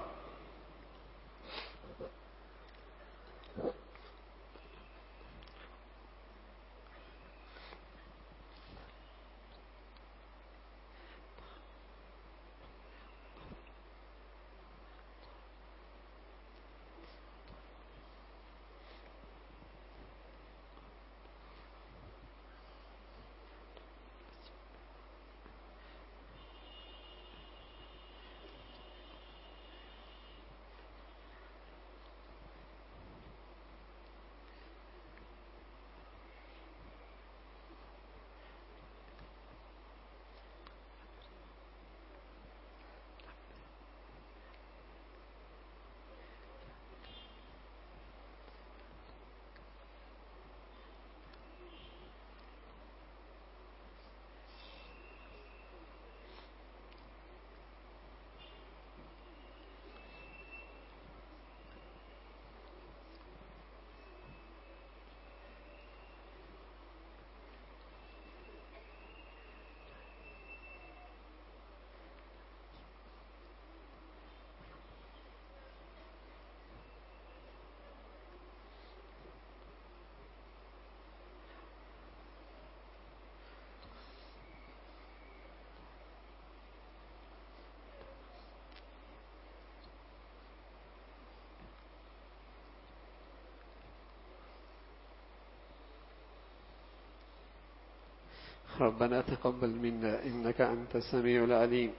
Speaker 1: ربنا تقبل منا إنك أنت السميع العليم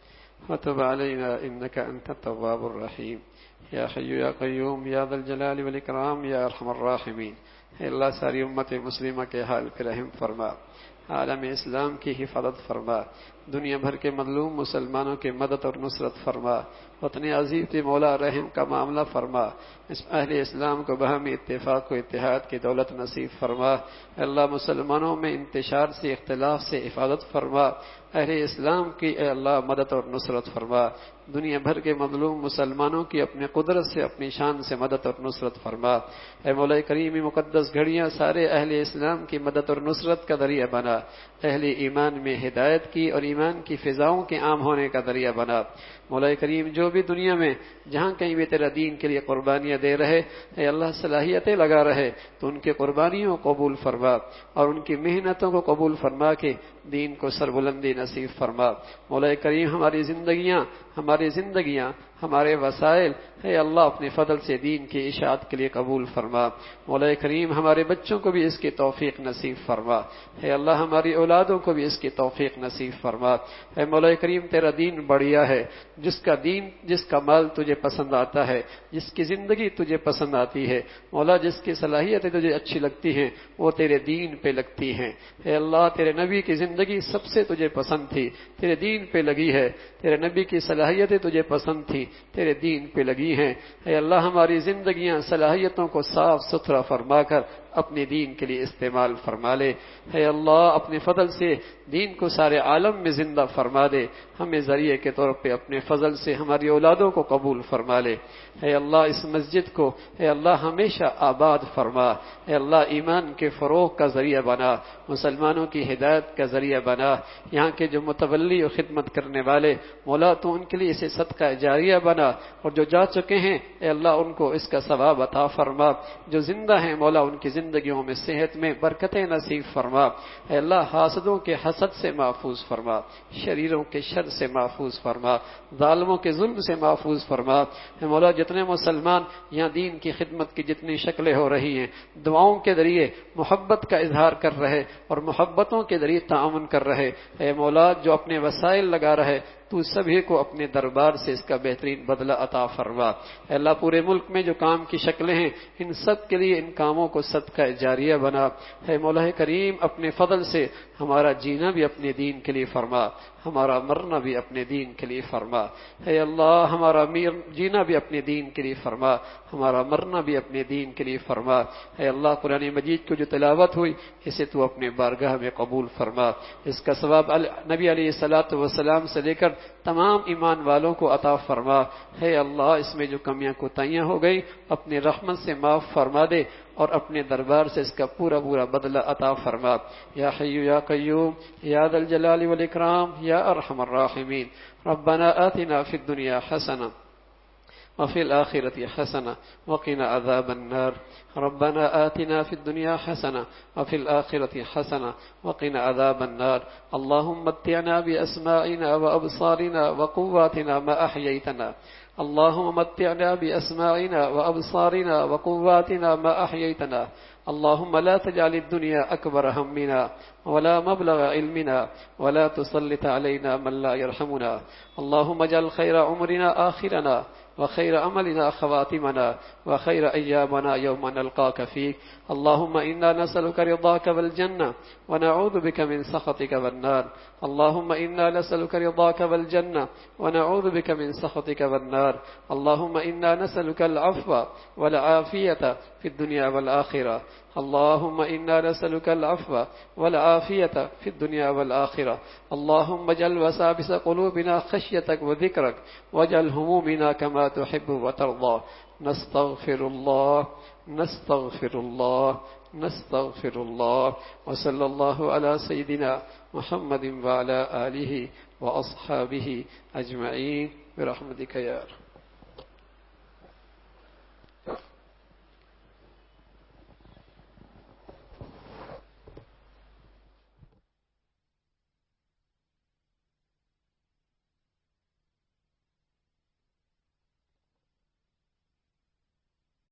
Speaker 1: وتب علينا إنك أنت التواب الرحيم یا حی یا قیوم یا ذا الجلال والاکرام یا ارحم الراحمین. اے اللہ ساری امت مسلمہ کے حال پر رحم فرما، عالم اسلام کی حفاظت فرما، دنیا بھر کے مظلوم مسلمانوں کی مدد اور نصرت فرما، وطن عزیز پہ مولا رحم کا معاملہ فرما، اس اہل اسلام کو باہمی اتفاق و اتحاد کی دولت نصیب فرما. اللہ مسلمانوں میں انتشار سے اختلاف سے حفاظت فرما، اہل اسلام کی اے اللہ مدد اور نصرت فرما، دنیا بھر کے مظلوم مسلمانوں کی اپنے قدرت سے اپنی شان سے مدد اور نصرت فرما. اے مولا کریم مقدس گھڑیاں سارے اہل اسلام کی مدد اور نصرت کا ذریعہ بنا، اہل ایمان میں ہدایت کی اور ایمان کی فضاؤں کے عام ہونے کا ذریعہ بنا. مولا کریم جو بھی دنیا میں جہاں کہیں بھی تیرا دین کے لیے قربانیاں دے رہے، اے اللہ صلاحیتیں لگا رہے تو ان کے قربانیوں کو قبول فرما اور ان کی محنتوں کو قبول فرما کے دین کو سربلندی نصیب فرما. مولا کریم ہماری زندگیاں ہماری زندگیاں ہمارے وسائل اے اللہ اپنے فضل سے دین کی اشاعت کے لیے قبول فرما. مولا کریم ہمارے بچوں کو بھی اس کی توفیق نصیب فرما. اے اللہ ہماری اولادوں کو بھی اس کی توفیق نصیب فرما. اے مولا کریم تیرا دین بڑھیا ہے، جس کا دین جس کا مال تجھے پسند آتا ہے، جس کی زندگی تجھے پسند آتی ہے مولا، جس کی صلاحیتیں تجھے اچھی لگتی ہیں وہ تیرے دین پہ لگتی ہیں. اے اللہ تیرے نبی کی زندگی سب سے تجھے پسند تھی، تیرے دین پہ لگی ہے. تیرے نبی کی صلاحیتیں تجھے پسند تھی، تیرے دین پہ لگی ہیں. اے اللہ ہماری زندگیاں صلاحیتوں کو صاف ستھرا فرما کر اپنے دین کے لیے استعمال فرما لے. اے اللہ اپنے فضل سے دین کو سارے عالم میں زندہ فرما دے. ہمیں ذریعے کے طور پہ اپنے فضل سے ہماری اولادوں کو قبول فرما لے. اے اللہ اس مسجد کو اے اللہ ہمیشہ آباد فرما. اے اللہ ایمان کے فروغ کا ذریعہ بنا، مسلمانوں کی ہدایت کا ذریعہ بنا. یہاں کے جو متولی اور خدمت کرنے والے مولا تو ان کے لیے اسے صدقہ جاریہ بنا، اور جو جا چکے ہیں اے اللہ ان کو اس کا ثواب عطا فرما. جو زندہ ہیں مولا ان کی زندگیوں میں صحت میں برکتیں نصیب فرما. اے اللہ حاسدوں کے حسد سے محفوظ فرما، شریروں کے شر سے محفوظ فرما، ظالموں کے ظلم سے محفوظ فرما. اے مولا جتنے مسلمان یہاں دین کی خدمت کی جتنی شکلیں ہو رہی ہیں، دعاؤں کے ذریعے محبت کا اظہار کر رہے اور محبتوں کے ذریعے تعاون کر رہے، اے مولا جو اپنے وسائل لگا رہے تو سبھی کو اپنے دربار سے اس کا بہترین بدلہ عطا فرما. اے اللہ پورے ملک میں جو کام کی شکلیں ہیں ان سب کے لیے ان کاموں کو صدقہ جاریہ بنا. اے مولا کریم اپنے فضل سے ہمارا جینا بھی اپنے دین کے لیے فرما، ہمارا مرنا بھی اپنے دین کے لیے فرما. اے اللہ ہمارا جینا بھی اپنے دین کے لیے فرما، ہمارا مرنا بھی اپنے دین کے لیے فرما. اے اللہ قرآن مجید کو جو تلاوت ہوئی اسے تو اپنے بارگاہ میں قبول فرما. اس کا ثواب نبی علیہ الصلوۃ والسلام سے لے کر تمام ایمان والوں کو عطا فرما. اے اللہ اس میں جو کمیاں کوتاہیاں ہو گئی اپنے رحمت سے معاف فرما دے اور اپنے دربار سے اس کا پورا پورا بدلہ عطا فرما. یا حی یا قیوم یا ذا الجلال والاکرام یا ارحم الراحمین. ربنا آتنا فی الدنیا حسنہ وفي الآخرة حسنة وقنا عذاب النار. ربنا آتنا في الدنيا حسنة وفي الآخرة حسنة وقنا عذاب النار. اللهم متعنا بأسماعنا وأبصارنا وقواتنا ما أحييتنا. اللهم متعنا بأسماعنا وأبصارنا وقواتنا ما أحييتنا. اللهم لا تجعل الدنيا أكبر همنا ولا مبلغ علمنا ولا تسلط علينا من لا يرحمنا. اللهم اجعل خير عمرنا آخرنا وخير عملنا خواتمنا وخير أيامنا يوم نلقاك فيك. اللهم إنا نسألك رضاك والجنة ونعوذ بك من سخطك والنار. اللهم إنا نسألك رضاك والجنة ونعوذ بك من سخطك والنار. اللهم إنا نسألك العفو والعافية في الدنيا والآخرة. اللهم إنا نسألك العفو والعافية في الدنيا والآخرة. اللهم اجعل وسابس قلوبنا خشيتك وذكرك واجعل همومنا كما تحب وترضى. نستغفر الله نستغفر الله نستغفر الله. وصلى الله على سيدنا محمد وعلى آله وأصحابه أجمعين برحمتك يا رب.